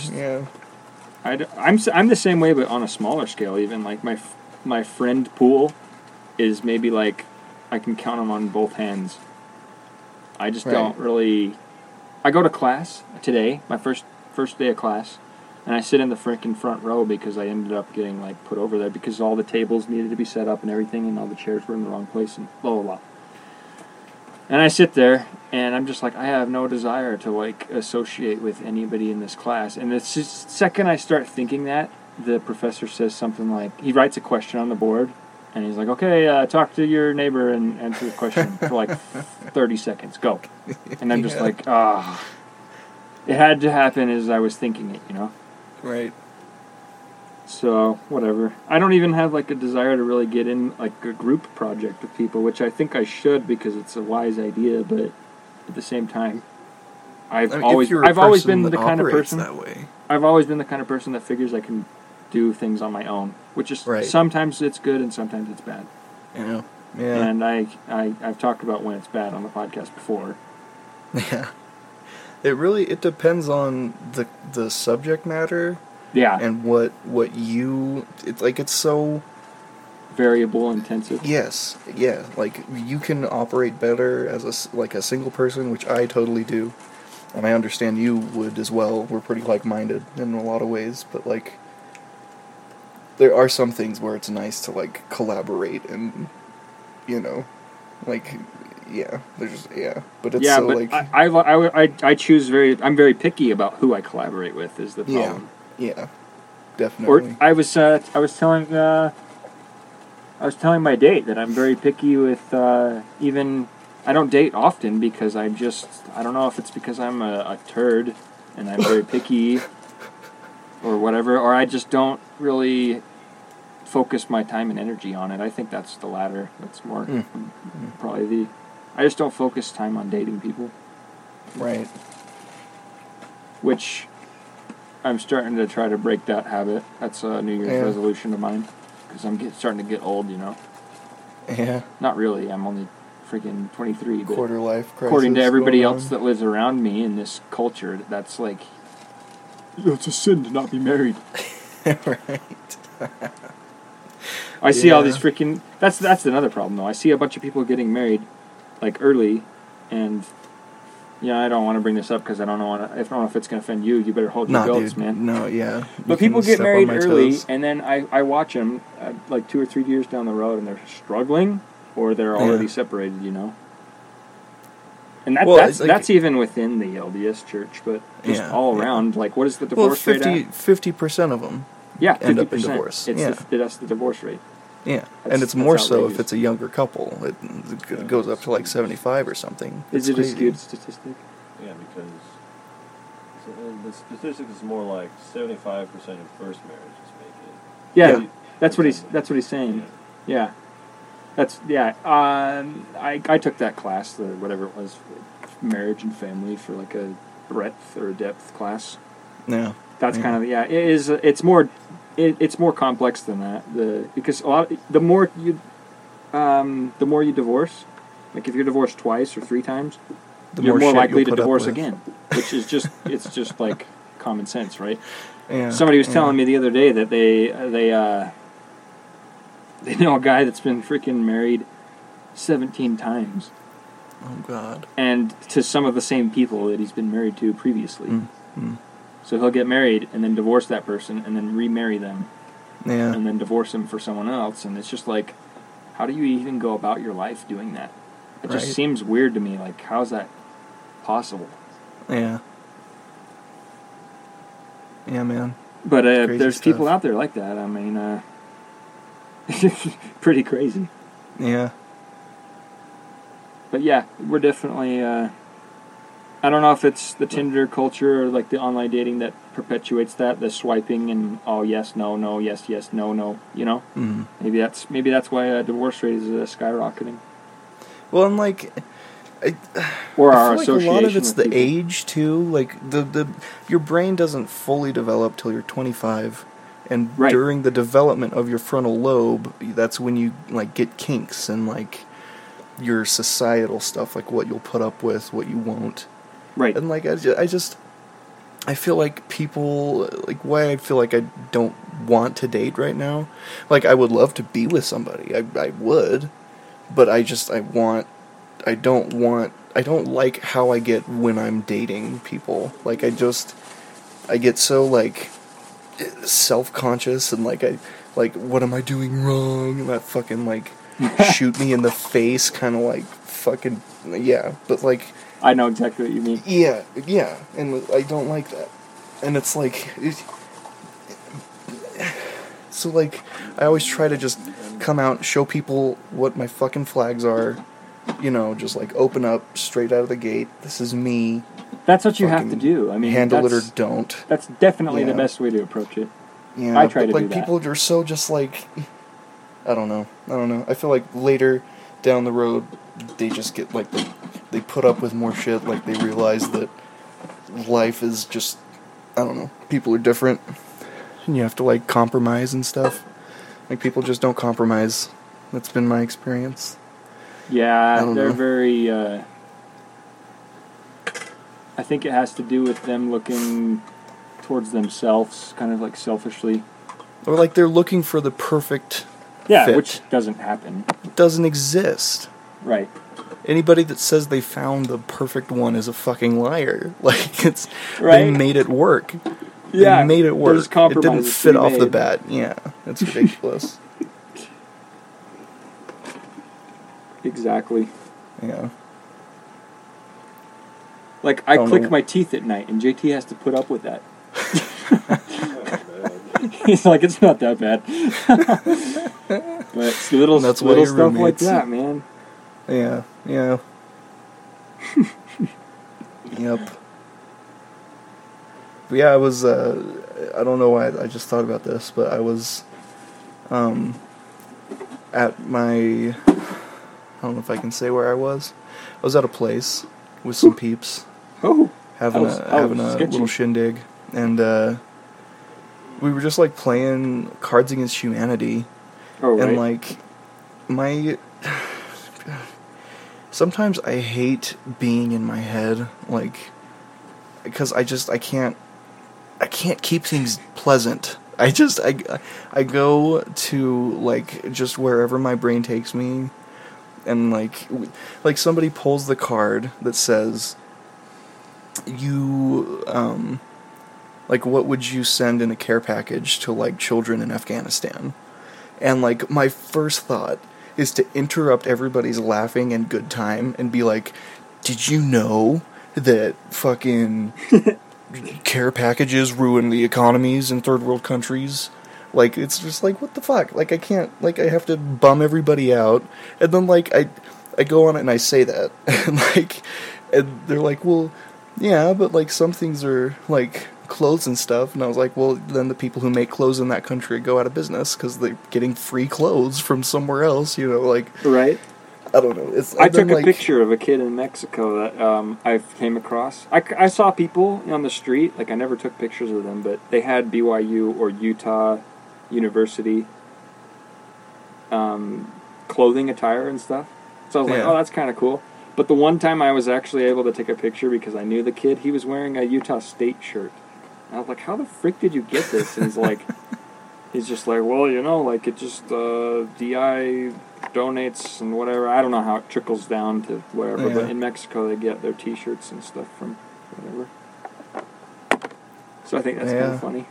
I'm the same way, but on a smaller scale. Even like my friend pool is maybe like I can count them on both hands. I just don't really. I go to class today, my first day of class, and I sit in the freaking front row because I ended up getting like put over there because all the tables needed to be set up and everything, and all the chairs were in the wrong place and blah blah blah. And I sit there, and I'm just like, I have no desire to like associate with anybody in this class. And it's just second I start thinking that, the professor says something like, he writes a question on the board, and he's like, okay, talk to your neighbor and answer the question for like 30 seconds. Go. And I'm just like, it had to happen as I was thinking it, you know?
Right.
So, whatever. I don't even have like a desire to really get in like a group project with people, which I think I should because it's a wise idea, but at the same time, I've always been the kind of person
that way.
I've always been the kind of person that figures I can do things on my own, which is sometimes it's good and sometimes it's bad.
Yeah. Yeah.
And I've talked about when it's bad on the podcast before.
Yeah. It depends on the subject matter.
Yeah.
And what it's so
variable intensive.
Yes. Yeah. Like you can operate better as a single person, which I totally do. And I understand you would as well. We're pretty like-minded in a lot of ways, but like there are some things where it's nice to like collaborate and like but it's
I choose I'm very picky about who I collaborate with is the problem.
Yeah, definitely.
Or I was telling my date that I'm very picky with even. I don't date often because I don't know if it's because I'm a turd and I'm very picky or whatever, or I just don't really focus my time and energy on it. I think that's the latter. That's more probably I just don't focus time on dating people.
Right.
Which I'm starting to try to break that habit. That's a New Year's resolution of mine because I'm starting to get old, you know.
Yeah.
Not really. I'm only freaking 23. But
quarter life crisis.
According to everybody else that lives around me in this culture, that's like, it's a sin to not be married.
Right.
I see all these freaking. That's another problem though. I see a bunch of people getting married, like early, and I don't want to bring this up because I don't know if it's going to offend you. You better hold your belts, man.
No, yeah.
But people get married early, and then I watch them like 2 or 3 years down the road, and they're struggling, or they're already separated, you know. And that's even within the LDS church, but just all around, like, what is the divorce rate at?
50% of them end up in divorce.
That's the divorce rate.
Yeah, and it's more so if it's a younger couple. It goes up to like 75 or something.
Is it a skewed statistic?
Yeah, because the statistic is more like 75% of first marriages make it.
Yeah, that's what he's saying. Yeah. I took that class, whatever it was, marriage and family, for like a breadth or a depth class.
Yeah.
That's kind of it is. It's more complex than that. Because the more you divorce, like if you're divorced twice or 3 times, you're more likely to divorce again, which is it's just like common sense, right?
Yeah.
Somebody was telling me the other day that they know a guy that's been freaking married 17 times.
Oh God.
And to some of the same people that he's been married to previously.
Mm-hmm.
So he'll get married and then divorce that person and then remarry them.
Yeah.
And then divorce them for someone else. And it's just like, how do you even go about your life doing that? It just seems weird to me. Like, how's that possible?
Yeah. Yeah, man.
But there's people out there like that. I mean, pretty crazy.
Yeah.
But yeah, we're definitely... I don't know if it's the Tinder culture or like the online dating that perpetuates that, the swiping and yes, no, no, yes, yes, no, no, you know?
Mm-hmm.
Maybe that's why divorce rate is skyrocketing.
Well, and like...
Or
I
our
feel like a lot of it's the
people.
age too. Like your brain doesn't fully develop till you're 25, and during the development of your frontal lobe, that's when you like get kinks and like your societal stuff, like what you'll put up with, what you won't.
Right.
And like I feel like people, like why I feel like I don't want to date right now. Like I would love to be with somebody. I would, but I don't like how I get when I'm dating people. Like I get so like self-conscious and like what am I doing wrong? And that fucking like shoot me in the face kind of like fucking but like
I know exactly what you mean.
Yeah, and I don't like that. And it's like so like I always try to just come out, show people what my fucking flags are. You know, just like open up straight out of the gate. This is me.
That's what you have to do. I mean,
handle it or don't.
That's definitely the best way to approach it.
Yeah,
I try to do that.
People are so just like, I don't know. I feel like later down the road, they just get like they put up with more shit. Like they realize that life is just, I don't know. People are different, and you have to like compromise and stuff. Like people just don't compromise. That's been my experience.
Yeah, they're very... I think it has to do with them looking towards themselves, kind of like selfishly.
Or like they're looking for the perfect
fit. Which doesn't happen.
It doesn't exist.
Right.
Anybody that says they found the perfect one is a fucking liar. Like, they made it work.
Yeah,
they made it work. It didn't fit off the bat. Yeah, it's ridiculous.
Exactly.
Yeah.
Like, I click my teeth at night, and JT has to put up with that. He's like, it's not that bad. But it's little stuff like that, man.
Yeah. Yep. But yeah, I was, I don't know why I just thought about this, but I was, at my... I don't know if I can say where I was. I was at a place with some peeps, having a little shindig, and we were just like playing Cards Against Humanity, and like sometimes I hate being in my head, like because I can't keep things pleasant. I go to like just wherever my brain takes me. And like somebody pulls the card that says, you, like, what would you send in a care package to, like, children in Afghanistan? And, like, my first thought is to interrupt everybody's laughing and good time and be like, did you know that fucking care packages ruin the economies in third world countries? Like, it's just like, what the fuck? Like, I can't, like, I have to bum everybody out. And then, like, I go on it and I say that. And, like, and they're like, well, yeah, but, like, some things are, like, clothes and stuff. And I was like, well, then the people who make clothes in that country go out of business because they're getting free clothes from somewhere else, you know, like.
Right.
I don't know.
I took a picture of a kid in Mexico that I came across. I saw people on the street. Like, I never took pictures of them, but they had BYU or Utah University clothing attire and stuff. So I was like, oh, that's kind of cool. But the one time I was actually able to take a picture because I knew the kid, he was wearing a Utah State shirt. And I was like, how the frick did you get this? And he's like, he's just like, well, you know, like it just, DI donates and whatever. I don't know how it trickles down to wherever, but in Mexico they get their T-shirts and stuff from whatever. So I think that's kind of funny.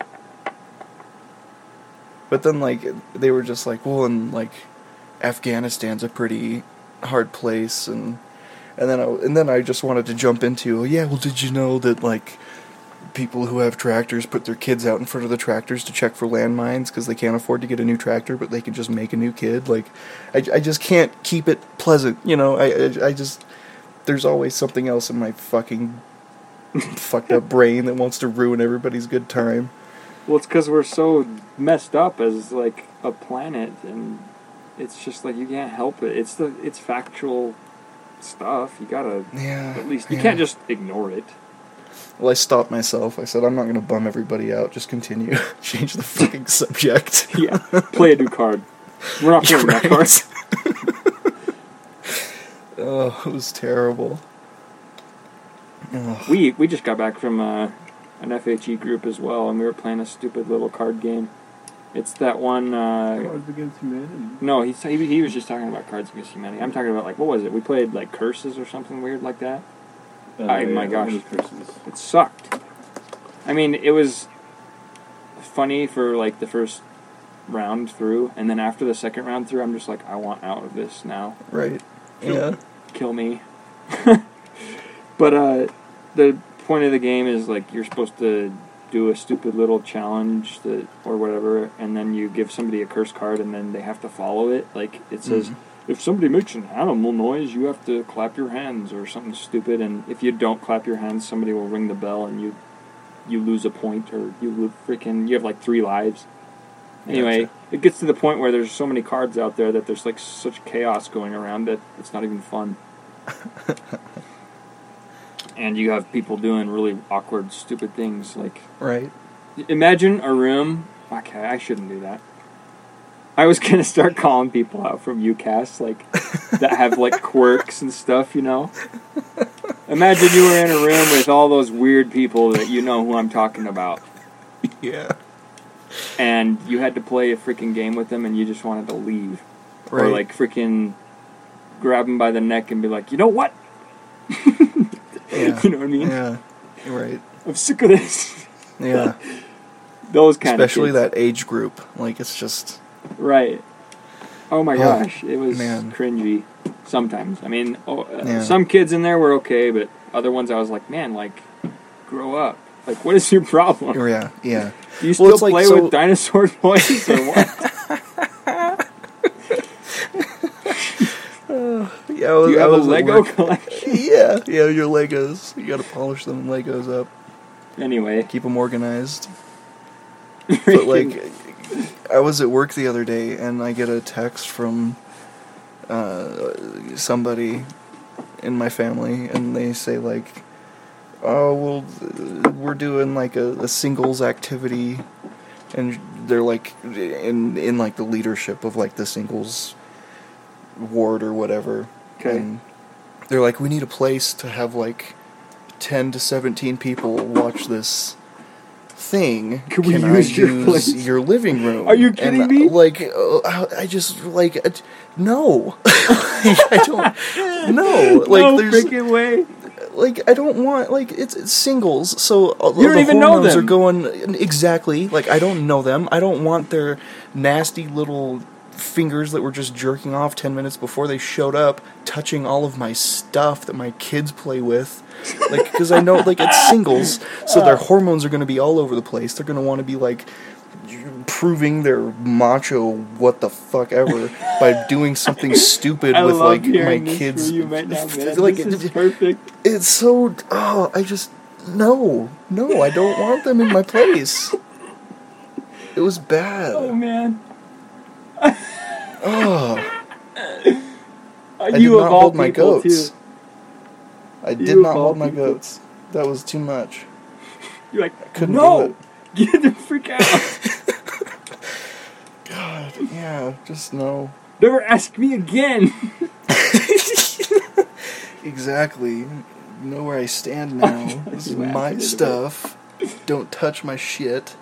But then, like, they were just like, well, and like, Afghanistan's a pretty hard place, and then I just wanted to jump into, well, did you know that, like, people who have tractors put their kids out in front of the tractors to check for landmines because they can't afford to get a new tractor, but they can just make a new kid? Like, I just can't keep it pleasant, you know? I just, there's always something else in my fucking fucked up brain that wants to ruin everybody's good time.
Well, it's because we're so messed up as, like, a planet, and it's just like you can't help it. It's factual stuff. You gotta at least you can't just ignore it.
Well, I stopped myself. I said, I'm not gonna bum everybody out. Just continue. Change the fucking subject.
Yeah. Play a new card. We're not playing that card.
Oh, it was terrible.
Oh. We just got back from an FHE group as well, and we were playing a stupid little card game. It's that one.
Cards Against Humanity.
No, he was just talking about Cards Against Humanity. I'm talking about, like, what was it? We played like Curses or something weird like that. My gosh, it sucked. I mean, it was funny for like the first round through, and then after the second round through, I'm just like, I want out of this now.
Right.
Kill me. But the point of the game is, like, you're supposed to do a stupid little challenge or whatever, and then you give somebody a curse card, and then they have to follow it. Like, it says, if somebody makes an animal noise, you have to clap your hands or something stupid, and if you don't clap your hands, somebody will ring the bell, and you lose a point, or you have like 3 lives. Anyway, It gets to the point where there's so many cards out there that there's like such chaos going around that it's not even fun. And you have people doing really awkward, stupid things. Like, imagine a room. Okay, I shouldn't do that. I was gonna start calling people out from UCAS, like, that have like quirks and stuff, you know. Imagine you were in a room with all those weird people that you know who I'm talking about.
Yeah.
And you had to play a freaking game with them, and you just wanted to leave, or like freaking grab them by the neck and be like, you know what?
Yeah.
You know what I mean?
Yeah. Right.
I'm sick of this.
Yeah.
Those kind
Especially
of kids.
that age group. Like, it's just...
Right. Oh my gosh. It was cringy sometimes. I mean, some kids in there were okay, but other ones I was like, man, like, grow up. Like, what is your problem?
Yeah, yeah.
Do you still play with dinosaur toys or what? Do you have a Lego collection?
Yeah, your Legos. You gotta polish them Legos up.
Anyway.
Keep them organized. But, like, I was at work the other day, and I get a text from somebody in my family, and they say, like, oh, well, we're doing, like, a singles activity, and they're, like, in like, the leadership of, like, the singles ward or whatever.
Okay.
And they're like, we need a place to have, like, 10 to 17 people watch this thing.
Can I use
your living room?
Are you kidding me?
Like, I just, like, no. I don't, no. Like,
no
there's,
freaking way.
Like, I don't want, like, it's singles, so
you don't even know them.
Are going, exactly, like, I don't know them. I don't want their nasty little fingers that were just jerking off 10 minutes before they showed up touching all of my stuff that my kids play with. Like, because I know, like, it's singles, so their hormones are going to be all over the place. They're going to want to be, like, proving their macho what the fuck ever by doing something stupid with, like, my kids.
You right now, man.
Like,
this is perfect.
It's so, I just, no, I don't want them in my place. It was bad.
Oh, man.
I did not hold my goats. I did not hold my goats. That was too much.
You're like,
I couldn't do it.
Get the freak out.
God, yeah, just no.
Never ask me again.
Exactly. You know where I stand now. This is my stuff. Don't touch my shit.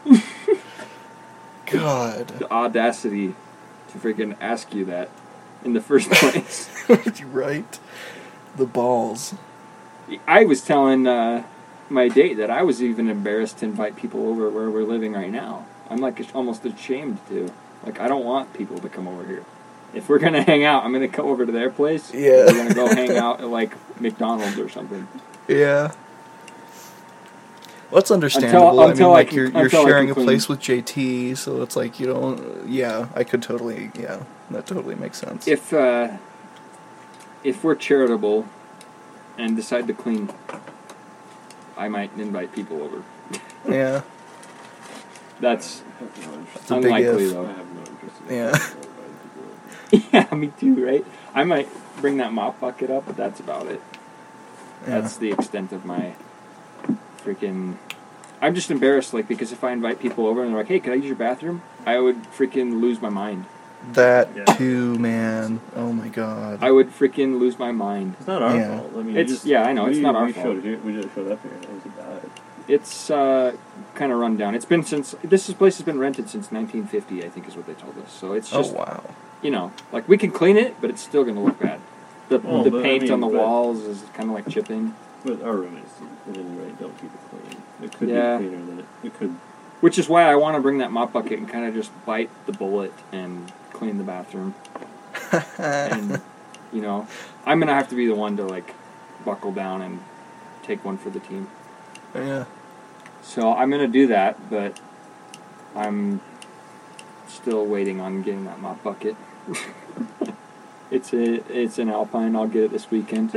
God.
The audacity to freaking ask you that in the first place.
Right? The balls.
I was telling my date that I was even embarrassed to invite people over where we're living right now. I'm like almost ashamed to. Like, I don't want people to come over here. If we're going to hang out, I'm going to come over to their place.
Yeah.
We're going to go hang out at, like, McDonald's or something.
Yeah. Well, that's understandable. You're sharing a place with JT, so it's like, you don't... Yeah, I could totally... Yeah, that totally makes sense.
If we're charitable and decide to clean, I might invite people over.
Yeah.
That's
a big
unlikely,
if.
though.
I have no interest in
Yeah.
inviting people over.
Yeah, me too, right? I might bring that mop bucket up, but that's about it.
Yeah.
That's the extent of my freaking... I'm just embarrassed, like, because if I invite people over and they're like, hey, can I use your bathroom? I would freaking lose my mind.
That too, man. Oh my God.
I would freaking lose my mind.
It's not our fault. I mean,
I know, it's not our fault.
We just showed up here and it was bad.
It's kind of run down. It's been since... This place has been rented since 1950, I think is what they told us. So it's just...
Oh, wow.
You know, like, we can clean it, but it's still going to look bad. The paint on the walls is kind of like chipping.
But our roommates, at any rate, don't keep it clean. It could be cleaner than it could.
Which is why I want to bring that mop bucket and kind of just bite the bullet and clean the bathroom. And, you know, I'm going to have to be the one to, like, buckle down and take one for the team.
Yeah.
So I'm going to do that, but I'm still waiting on getting that mop bucket. It's an Alpine. I'll get it this weekend.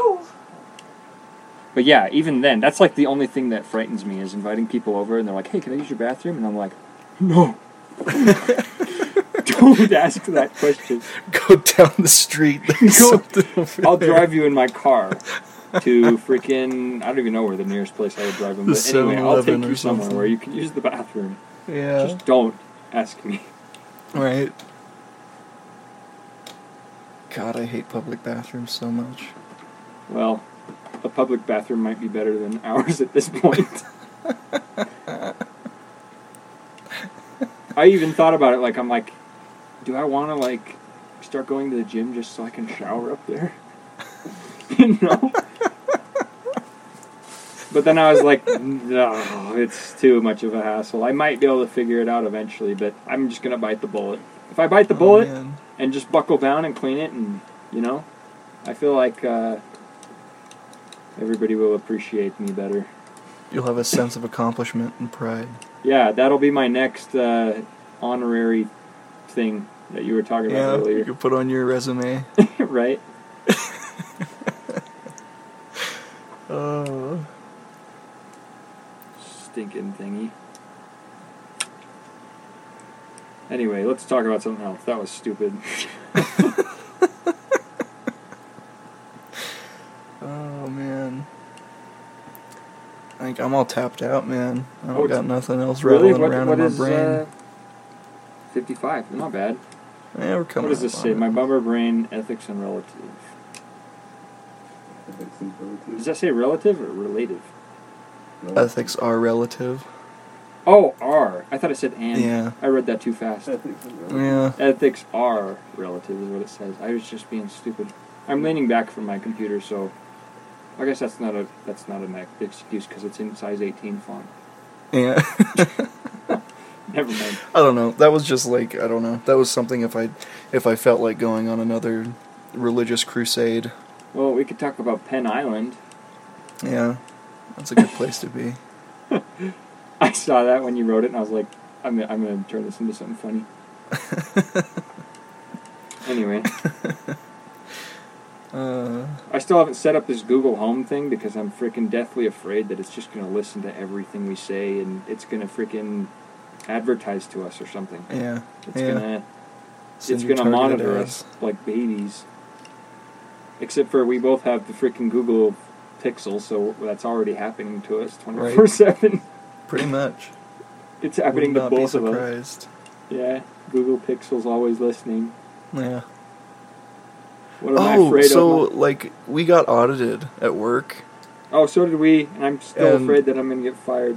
But yeah, even then, that's like the only thing that frightens me is inviting people over and they're like, hey, can I use your bathroom? And I'm like, no. Don't ask that question.
Go down the street.
I'll drive you in my car to freaking... I don't even know where the nearest place I would drive them. But anyway, I'll take you somewhere where you can use the bathroom.
Yeah.
Just don't ask me.
Right. God, I hate public bathrooms so much.
Well, a public bathroom might be better than ours at this point. I even thought about it, like, I'm like, do I want to, like, start going to the gym just so I can shower up there? You know? But then I was like, no, it's too much of a hassle. I might be able to figure it out eventually, but I'm just going to bite the bullet. If I bite the bullet and just buckle down and clean it and, you know, I feel like everybody will appreciate me better.
You'll have a sense of accomplishment and pride.
Yeah, that'll be my next honorary thing that you were talking about earlier.
You can put on your resume.
Right?
Oh.
Stinking thingy. Anyway, let's talk about something else. That was stupid.
Oh, man. I think I'm all tapped out, man. I don't got nothing else rattling around in my brain.
55. Not bad.
Yeah, we're coming.
What does this say? My bummer brain, ethics and relative. Does that say relative or relative?
Ethics are relative.
Oh, are. I thought it said and.
Yeah.
I read that too fast.
Yeah.
Ethics are relative is what it says. I was just being stupid. I'm leaning back from my computer, so I guess that's not an excuse because it's in size 18 font.
Yeah.
Never mind.
I don't know. That was just like, I don't know. That was something if I felt like going on another religious crusade.
Well, we could talk about Penn Island.
Yeah. That's a good place to be.
I saw that when you wrote it, and I was like, I'm going to turn this into something funny. Anyway. I still haven't set up this Google Home thing because I'm freaking deathly afraid that it's just going to listen to everything we say and it's going to freaking advertise to us or something.
Yeah.
It's going to monitor us like babies. Except for we both have the freaking Google Pixel, so that's already happening to us 24/7.
Pretty much.
It's happening to both of us.
Surprised.
Yeah, Google Pixel's always listening.
Yeah.
What am I afraid of?
So, like, we got audited at work.
Oh, so did we, and I'm still afraid that I'm going to get fired.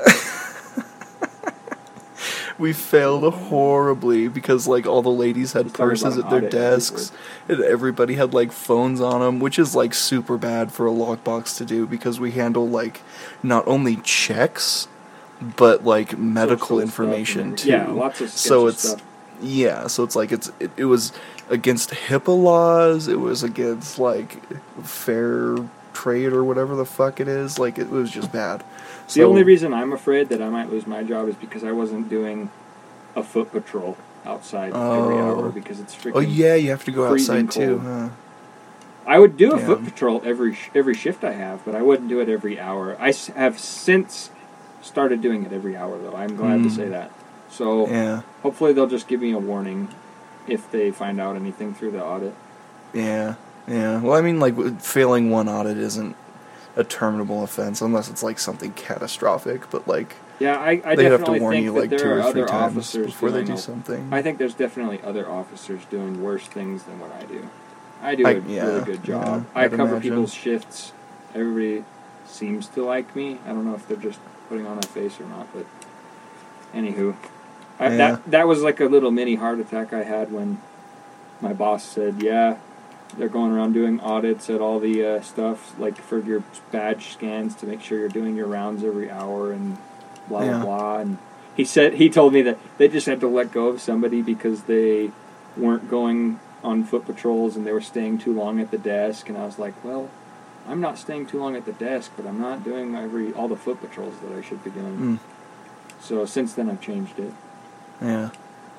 We failed horribly because, like, all the ladies had purses at their desks, and everybody had, like, phones on them, which is, like, super bad for a lockbox to do because we handle, like, not only checks, but, like, medical information, too.
Yeah, lots of stuff.
Yeah, so it's like, it was against HIPAA laws, it was against, like, fair trade or whatever the fuck it is, like, it was just bad.
The only reason I'm afraid that I might lose my job is because I wasn't doing a foot patrol outside every hour because it's freaking.
Oh yeah, you have to go outside too. Huh?
I would do a foot patrol every shift I have, but I wouldn't do it every hour. I have since started doing it every hour, though. I'm glad to say that. So hopefully they'll just give me a warning if they find out anything through the audit.
Yeah. Well, I mean, like, failing one audit isn't a terminable offense unless it's like something catastrophic, but like
I
they
definitely
have to warn
think
you like
that
2
there
or
are
3
other
times
officers
before they do
doing
something.
I think there's definitely other officers doing worse things than what I do. I do a really good job. I cover people's shifts. Everybody seems to like me. I don't know if they're just putting on a face or not, but anywho, that was like a little mini heart attack I had when my boss said, they're going around doing audits at all the stuff, like for your badge scans to make sure you're doing your rounds every hour and blah, blah, blah. And he told me that they just had to let go of somebody because they weren't going on foot patrols and they were staying too long at the desk. And I was like, well, I'm not staying too long at the desk, but I'm not doing all the foot patrols that I should be doing. So since then I've changed it.
Yeah.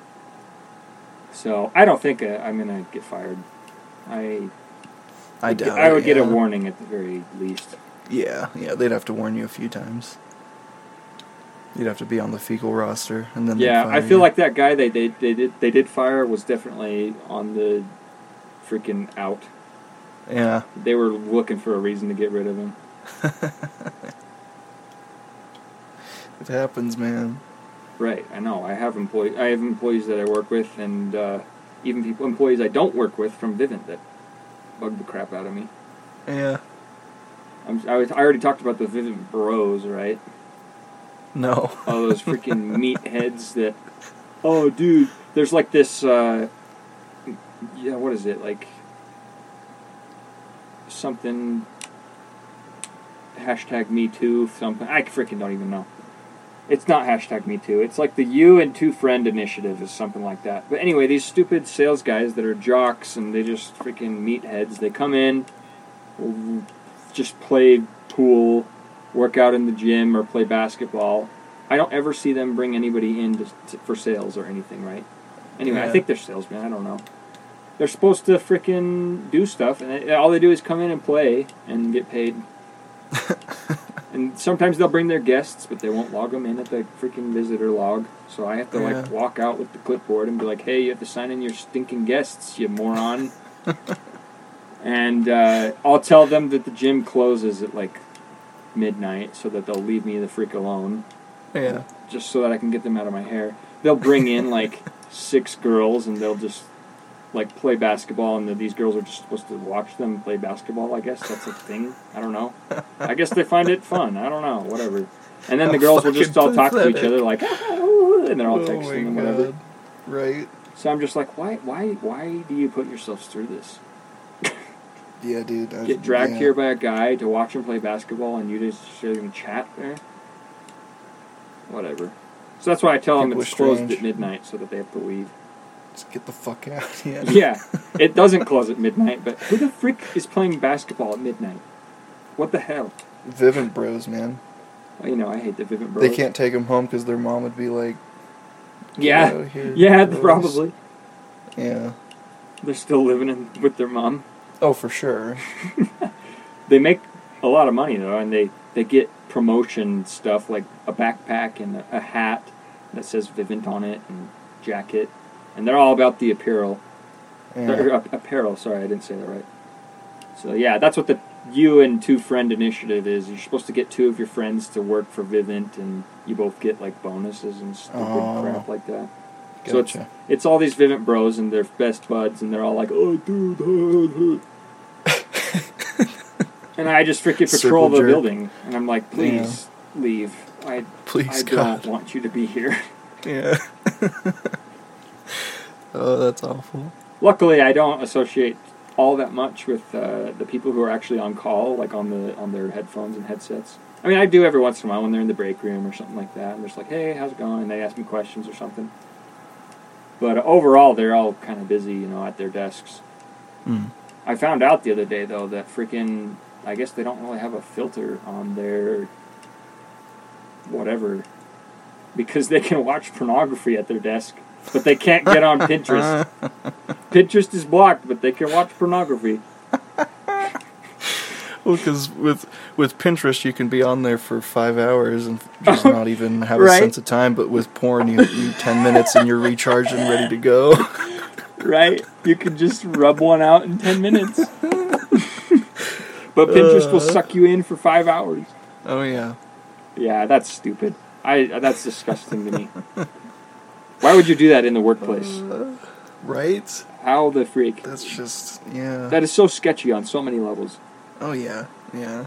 So I don't think I'm going to get fired. I
doubt
I would get a warning at the very least.
Yeah, they'd have to warn you a few times. You'd have to be on the fecal roster, and then
I feel like that guy they did fire was definitely on the freaking out.
Yeah,
they were looking for a reason to get rid of him.
It happens, man.
Right, I know. I have employees that I work with, and even employees I don't work with from Vivint that bug the crap out of me.
Yeah.
I already talked about the Vivint bros, right?
No.
All those freaking meatheads that... Oh, dude, there's like this... what is it? Like... Something... #MeToo, something. I freaking don't even know. It's not #MeToo. It's like the You and Two Friend initiative is something like that. But anyway, these stupid sales guys that are jocks and they just freaking meatheads, they come in, just play pool, work out in the gym, or play basketball. I don't ever see them bring anybody in for sales or anything, right? Anyway, I think they're salesmen. I don't know. They're supposed to freaking do stuff, and all they do is come in and play and get paid. And sometimes they'll bring their guests, but they won't log them in at the freaking visitor log. So I have to walk out with the clipboard and be like, "Hey, you have to sign in your stinking guests, you moron." And I'll tell them that the gym closes at like midnight, so that they'll leave me the freak alone.
Yeah.
Just so that I can get them out of my hair. They'll bring in like 6 girls, and they'll just like play basketball, and these girls are just supposed to watch them play basketball. I guess that's a thing. I don't know. I guess they find it fun. I don't know. Whatever. And then the girls will just all talk to each other like, and they're all texting and whatever.
Right.
So I'm just like, why do you put yourselves through this?
Yeah, dude.
Get dragged here by a guy to watch him play basketball, and you just sit and chat there. Whatever. So that's why I tell them it's closed at midnight, so that they have to leave.
Just get the fuck out. Yeah.
Yeah, it doesn't close at midnight, but who the frick is playing basketball at midnight? What the hell?
Vivint bros, man.
Well, I hate the Vivint bros.
They can't take them home because their mom would be like,
yeah,
bros.
Probably.
Yeah.
They're still living with their mom.
Oh, for sure.
They make a lot of money, though, and they get promotion stuff like a backpack and a hat that says Vivint on it and jacket. And they're all about the apparel.
Yeah.
Apparel, sorry, I didn't say that right. So yeah, that's what the you and 2 friend initiative is. You're supposed to get 2 of your friends to work for Vivint, and you both get like bonuses and stupid crap like that.
Gotcha.
So it's all these Vivint bros and their best buds, and they're all like, "Oh, dude," and I just freaking patrol the building, and I'm like, "Please leave. I don't want you to be here."
Yeah. Oh, that's awful.
Luckily, I don't associate all that much with the people who are actually on call, like on their headphones and headsets. I mean, I do every once in a while when they're in the break room or something like that. And they're just like, "Hey, how's it going?" And they ask me questions or something. But overall, they're all kind of busy, at their desks.
Mm.
I found out the other day, though, that freaking, I guess they don't really have a filter on their whatever, because they can watch pornography at their desk, but they can't get on Pinterest. Pinterest is blocked, but they can watch pornography.
Well, because with Pinterest, you can be on there for 5 hours and just not even have a sense of time. But with porn, you 10 minutes and you're recharged and ready to go.
Right? You can just rub one out in 10 minutes. But Pinterest will suck you in for 5 hours.
Oh, yeah.
Yeah, that's stupid. That's disgusting to me. Why would you do that in the workplace?
Right?
How the freak?
That's just, yeah.
That is so sketchy on so many levels.
Oh, yeah. Yeah.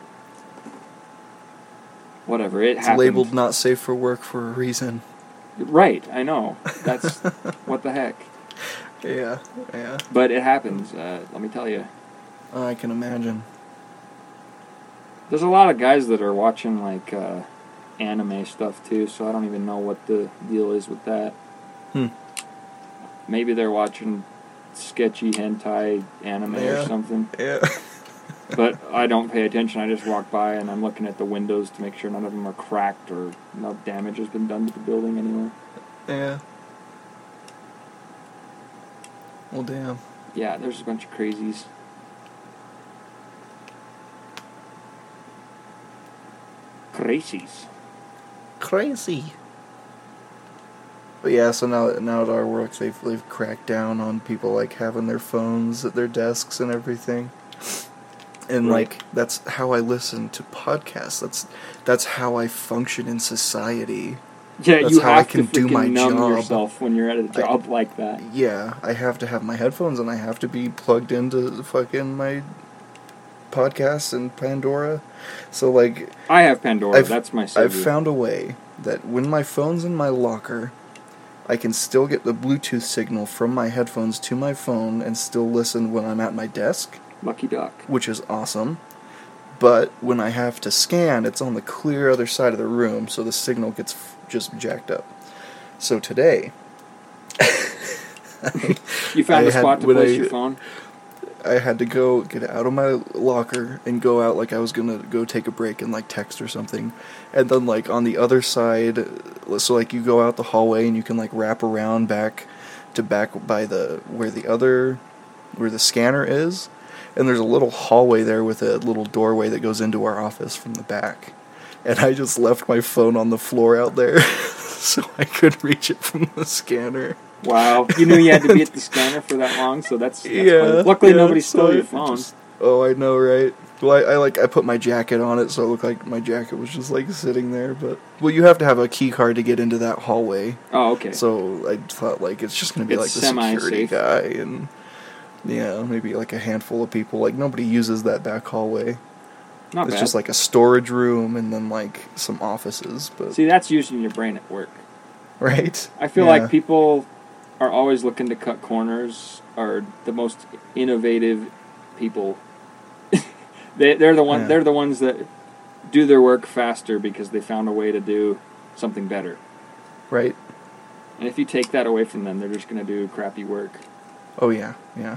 Whatever, it
It's
happened.
labeled not safe for work for a reason.
Right, I know. That's... what the heck?
Yeah, yeah.
But it happens, let me tell you.
Oh, I can imagine.
There's a lot of guys that are watching, like, anime stuff, too, so I don't even know what the deal is with that. Maybe they're watching sketchy hentai anime or something.
Yeah.
But I don't pay attention. I just walk by and I'm looking at the windows to make sure none of them are cracked or no damage has been done to the building anywhere.
Yeah. Well, damn.
Yeah, there's a bunch of crazies.
Crazy. But yeah, so now at our work, they've cracked down on people like having their phones at their desks and everything. And like that's how I listen to podcasts. That's how I function in society.
Yeah,
that's
you
how
have
I can
to
do my
numb
job.
yourself when you're at a job like that.
Yeah, I have to have my headphones and I have to be plugged into fucking my podcasts and Pandora. So like
I have Pandora. That's my savior.
I've found a way that when my phone's in my locker, I can still get the Bluetooth signal from my headphones to my phone and still listen when I'm at my desk.
Lucky duck.
Which is awesome. But when I have to scan, it's on the clear other side of the room, so the signal gets just jacked up. So today...
You found a spot to place your phone?
I had to go get out of my locker and go out like I was gonna go take a break and like text or something. And then like on the other side, so like you go out the hallway and you can like wrap around back by where the scanner is. And there's a little hallway there with a little doorway that goes into our office from the back. And I just left my phone on the floor out there so I could reach it from the scanner.
Wow. You knew you had to be at the scanner for that long, so that's funny. Luckily nobody stole your phone.
I know, right? Well, I put my jacket on it so it looked like my jacket was just like sitting there, but you have to have a key card to get into that hallway.
Oh, okay.
So I thought like it's just going to be like the security guy and maybe like a handful of people. Like nobody uses that back hallway.
Not bad.
It's just like a storage room and then like some offices. But
see, that's using your brain at work.
Right?
I feel like people are always looking to cut corners, are the most innovative people. They're the ones. They're the ones that do their work faster because they found a way to do something better.
Right.
And if you take that away from them, they're just going to do crappy work.
Oh yeah, yeah.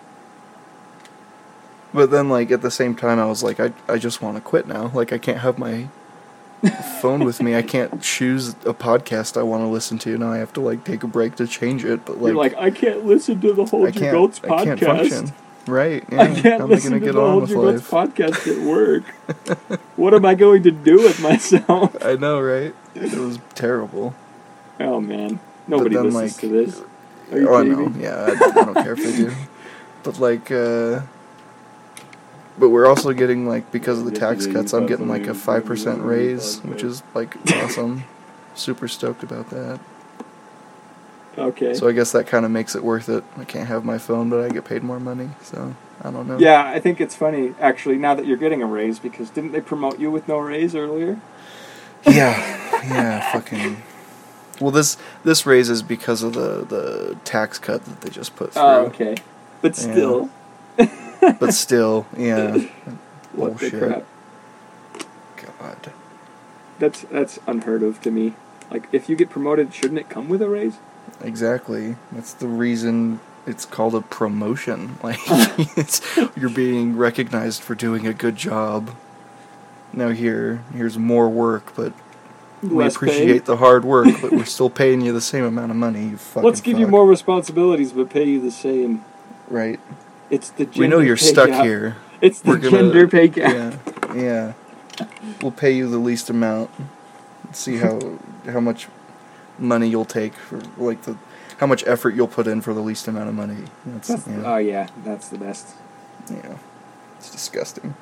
But then, like at the same time, I was like, I just want to quit now. Like I can't have my phone with me. I can't choose a podcast I want to listen to. Now I have to like take a break to change it. But like,
you're like, I can't listen to the Hold Your Goats podcast.
I can't function. Right? Yeah.
I can't listen to the Hold Your Goats podcast at work. What am I going to do with myself?
I know, right? It was terrible.
Oh man, nobody listens to this. Are you
I know. Yeah, I don't care if they do. But like, But we're also getting, like, because of the tax cuts, I'm getting, like, a 5% raise, which is, like, awesome. Super stoked about that.
Okay.
So I guess that kind of makes it worth it. I can't have my phone, but I get paid more money, so I don't know.
Yeah, I think it's funny, actually, now that you're getting a raise, because didn't they promote you with no raise earlier?
Yeah, fucking... Well, this raise is because of the tax cut that they just put through.
Oh, okay. But still...
But still, yeah.
What the crap?
God.
That's unheard of to me. Like, if you get promoted, shouldn't it come with a raise?
Exactly. That's the reason it's called a promotion. Like, you're being recognized for doing a good job. Now here's more work, but we appreciate the hard work, but we're still paying you the same amount of money. You fucking
Let's give you more responsibilities, but pay you the same.
Right.
It's the gender
we know you're
pay
stuck
gap.
here.
It's the gender pay gap.
Yeah. We'll pay you the least amount. See how much money you'll take for, like, how much effort you'll put in for the least amount of money.
Oh yeah, that's the best.
Yeah. It's disgusting.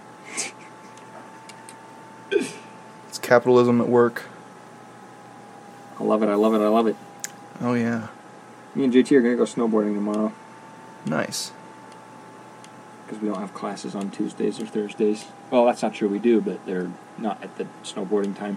It's capitalism at work.
I love it, I love it, I love it.
Oh yeah.
Me and JT are going to go snowboarding tomorrow.
Nice.
Because we don't have classes on Tuesdays or Thursdays. Well, that's not true, we do, but they're not at the snowboarding time.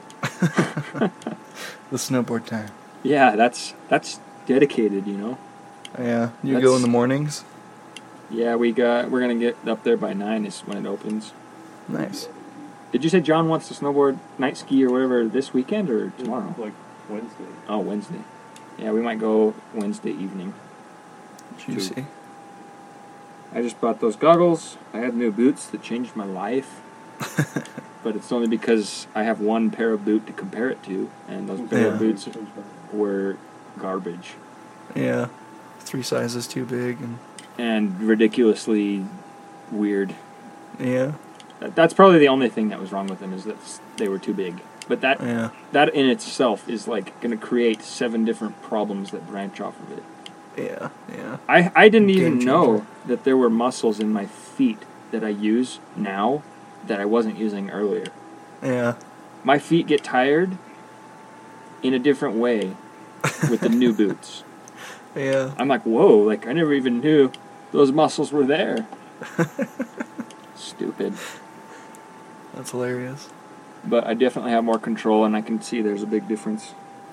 The snowboard time.
Yeah, that's dedicated, you know.
Yeah, you go in the mornings?
Yeah, we're gonna get up there by 9 is when it opens.
Nice.
Did you say John wants to snowboard night ski or whatever this weekend or tomorrow?
Like Wednesday.
Oh, Wednesday. Yeah, we might go Wednesday evening.
Juicy.
I just bought those goggles. I had new boots that changed my life. But it's only because I have one pair of boot to compare it to, and those pair of boots were garbage.
Yeah. 3 sizes too big.
And ridiculously weird.
Yeah.
That's probably the only thing that was wrong with them, is that they were too big. But that in itself is like going to create 7 different problems that branch off of it.
Yeah.
I didn't even know that there were muscles in my feet that I use now that I wasn't using earlier.
Yeah.
My feet get tired in a different way with the new boots.
Yeah.
I'm like, whoa, like I never even knew those muscles were there. Stupid.
That's hilarious.
But I definitely have more control, and I can see there's a big difference.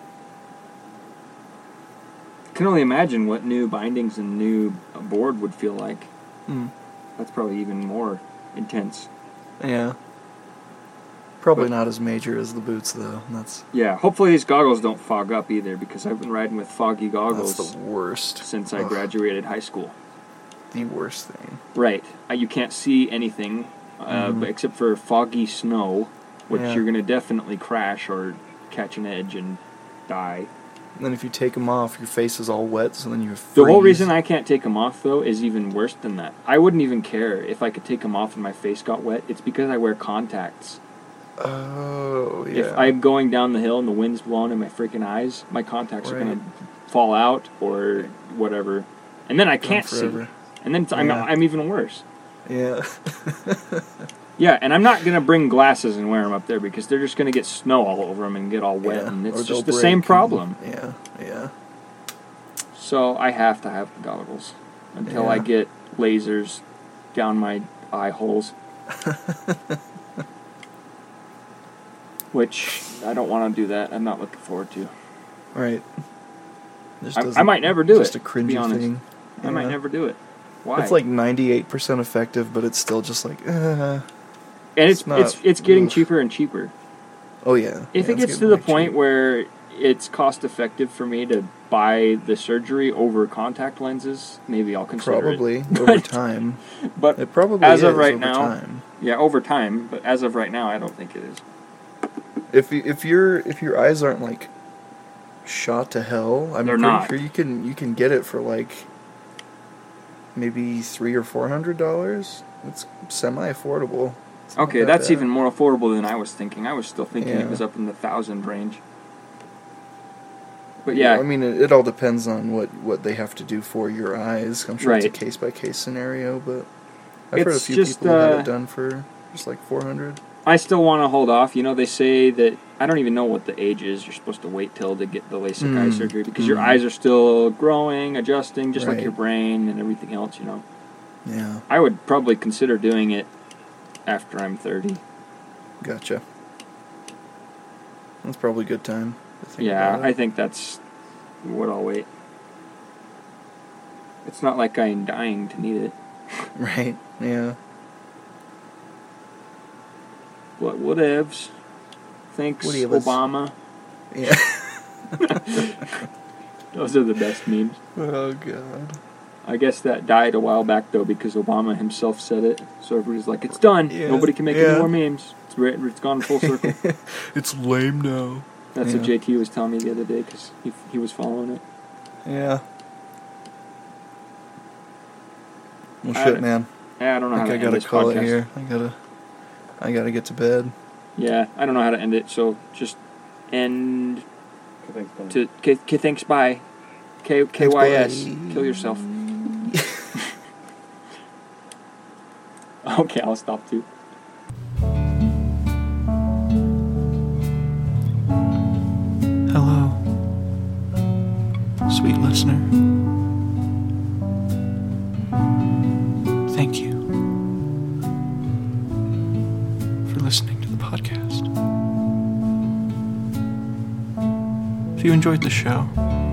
I can only imagine what new bindings and new board would feel like. That's probably even more intense.
Yeah. Probably not as major as the boots, though.
Yeah, hopefully these goggles don't fog up either, because I've been riding with foggy goggles.
That's the worst.
Since I graduated high school.
The worst thing.
Right. You can't see anything except for foggy snow, which you're going to definitely crash or catch an edge and die.
And then if you take them off, your face is all wet, so then you freeze.
The whole reason I can't take them off, though, is even worse than that. I wouldn't even care if I could take them off and my face got wet. It's because I wear contacts.
Oh, yeah.
If I'm going down the hill and the wind's blowing in my freaking eyes, my contacts are going to fall out or whatever. And then I can't see. And then I'm even worse.
Yeah.
Yeah, and I'm not going to bring glasses and wear them up there because they're just going to get snow all over them and get all wet, and it's just the same problem.
Yeah.
So I have to have the goggles until I get lasers down my eye holes. Which, I don't want to do that. I'm not looking forward to.
Right.
I might never do it,
just a cringy thing.
I might never do it. Why?
It's like 98% effective, but it's still just like,
And it's getting cheaper and cheaper.
Oh, yeah.
If it gets to the point where it's cost effective for me to buy the surgery over contact lenses, maybe I'll consider it.
Probably, over time.
But
it probably
as
is
of right
over
now,
time.
Yeah, over time, but as of right now, I don't think it is.
If your eyes aren't like shot to hell, I'm pretty sure you can get it for like maybe $300 or $400. It's semi-affordable.
Okay, that's even more affordable than I was thinking. I was still thinking it was up in the 1,000 range. But yeah,
I mean, it all depends on what they have to do for your eyes. I'm sure it's a case-by-case scenario, but I've heard a few people who had it done for just like $400.
I still want to hold off. You know, they say that, I don't even know what the age is. You're supposed to wait till to get the LASIK eye surgery because your eyes are still growing, adjusting, just like your brain and everything else, you know.
Yeah.
I would probably consider doing it after I'm 30.
Gotcha. That's probably a good time to think
Yeah,
about it.
I think that's what I'll wait. It's not like I'm dying to need it.
Right, yeah.
What whatevs. Thanks,
Whatevs.
Obama.
Yeah.
Those are the best memes.
Oh, God.
I guess that died a while back, though, because Obama himself said it. So everybody's like, it's done.
Yeah.
Nobody can make any more memes. It's gone full circle.
It's lame now.
That's what JT was telling me the other day, because he was following it.
Yeah. Well, shit, man.
I don't know how to
I
end
gotta
this
call
podcast.
it here. I gotta get to bed.
Yeah, I don't know how to end it, so just end
Okay, thanks,
to thanks, bye. KYS. Kill yourself. Okay, I'll stop too.
Hello, sweet listener. Thank you for listening to the podcast. If you enjoyed the show,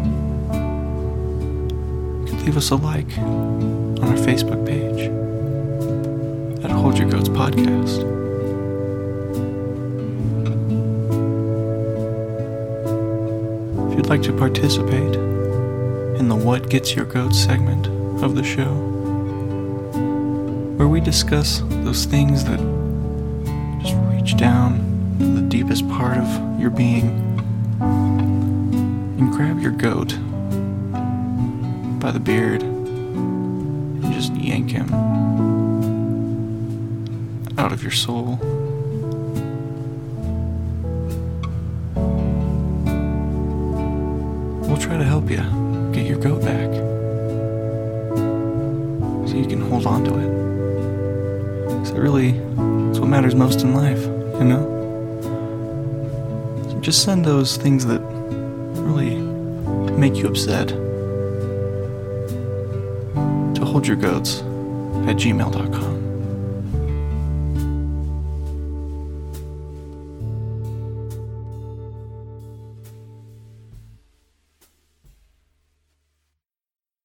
you could leave us a like on our Facebook page at Hold Your Goats Podcast. If you'd like to participate in the What Gets Your Goats segment of the show, where we discuss those things that just reach down to the deepest part of your being and grab your goat by the beard and just yank him out of your soul. We'll try to help you get your goat back so you can hold on to it. Because it's what matters most in life, you know? So just send those things that really make you upset to holdyourgoats@gmail.com.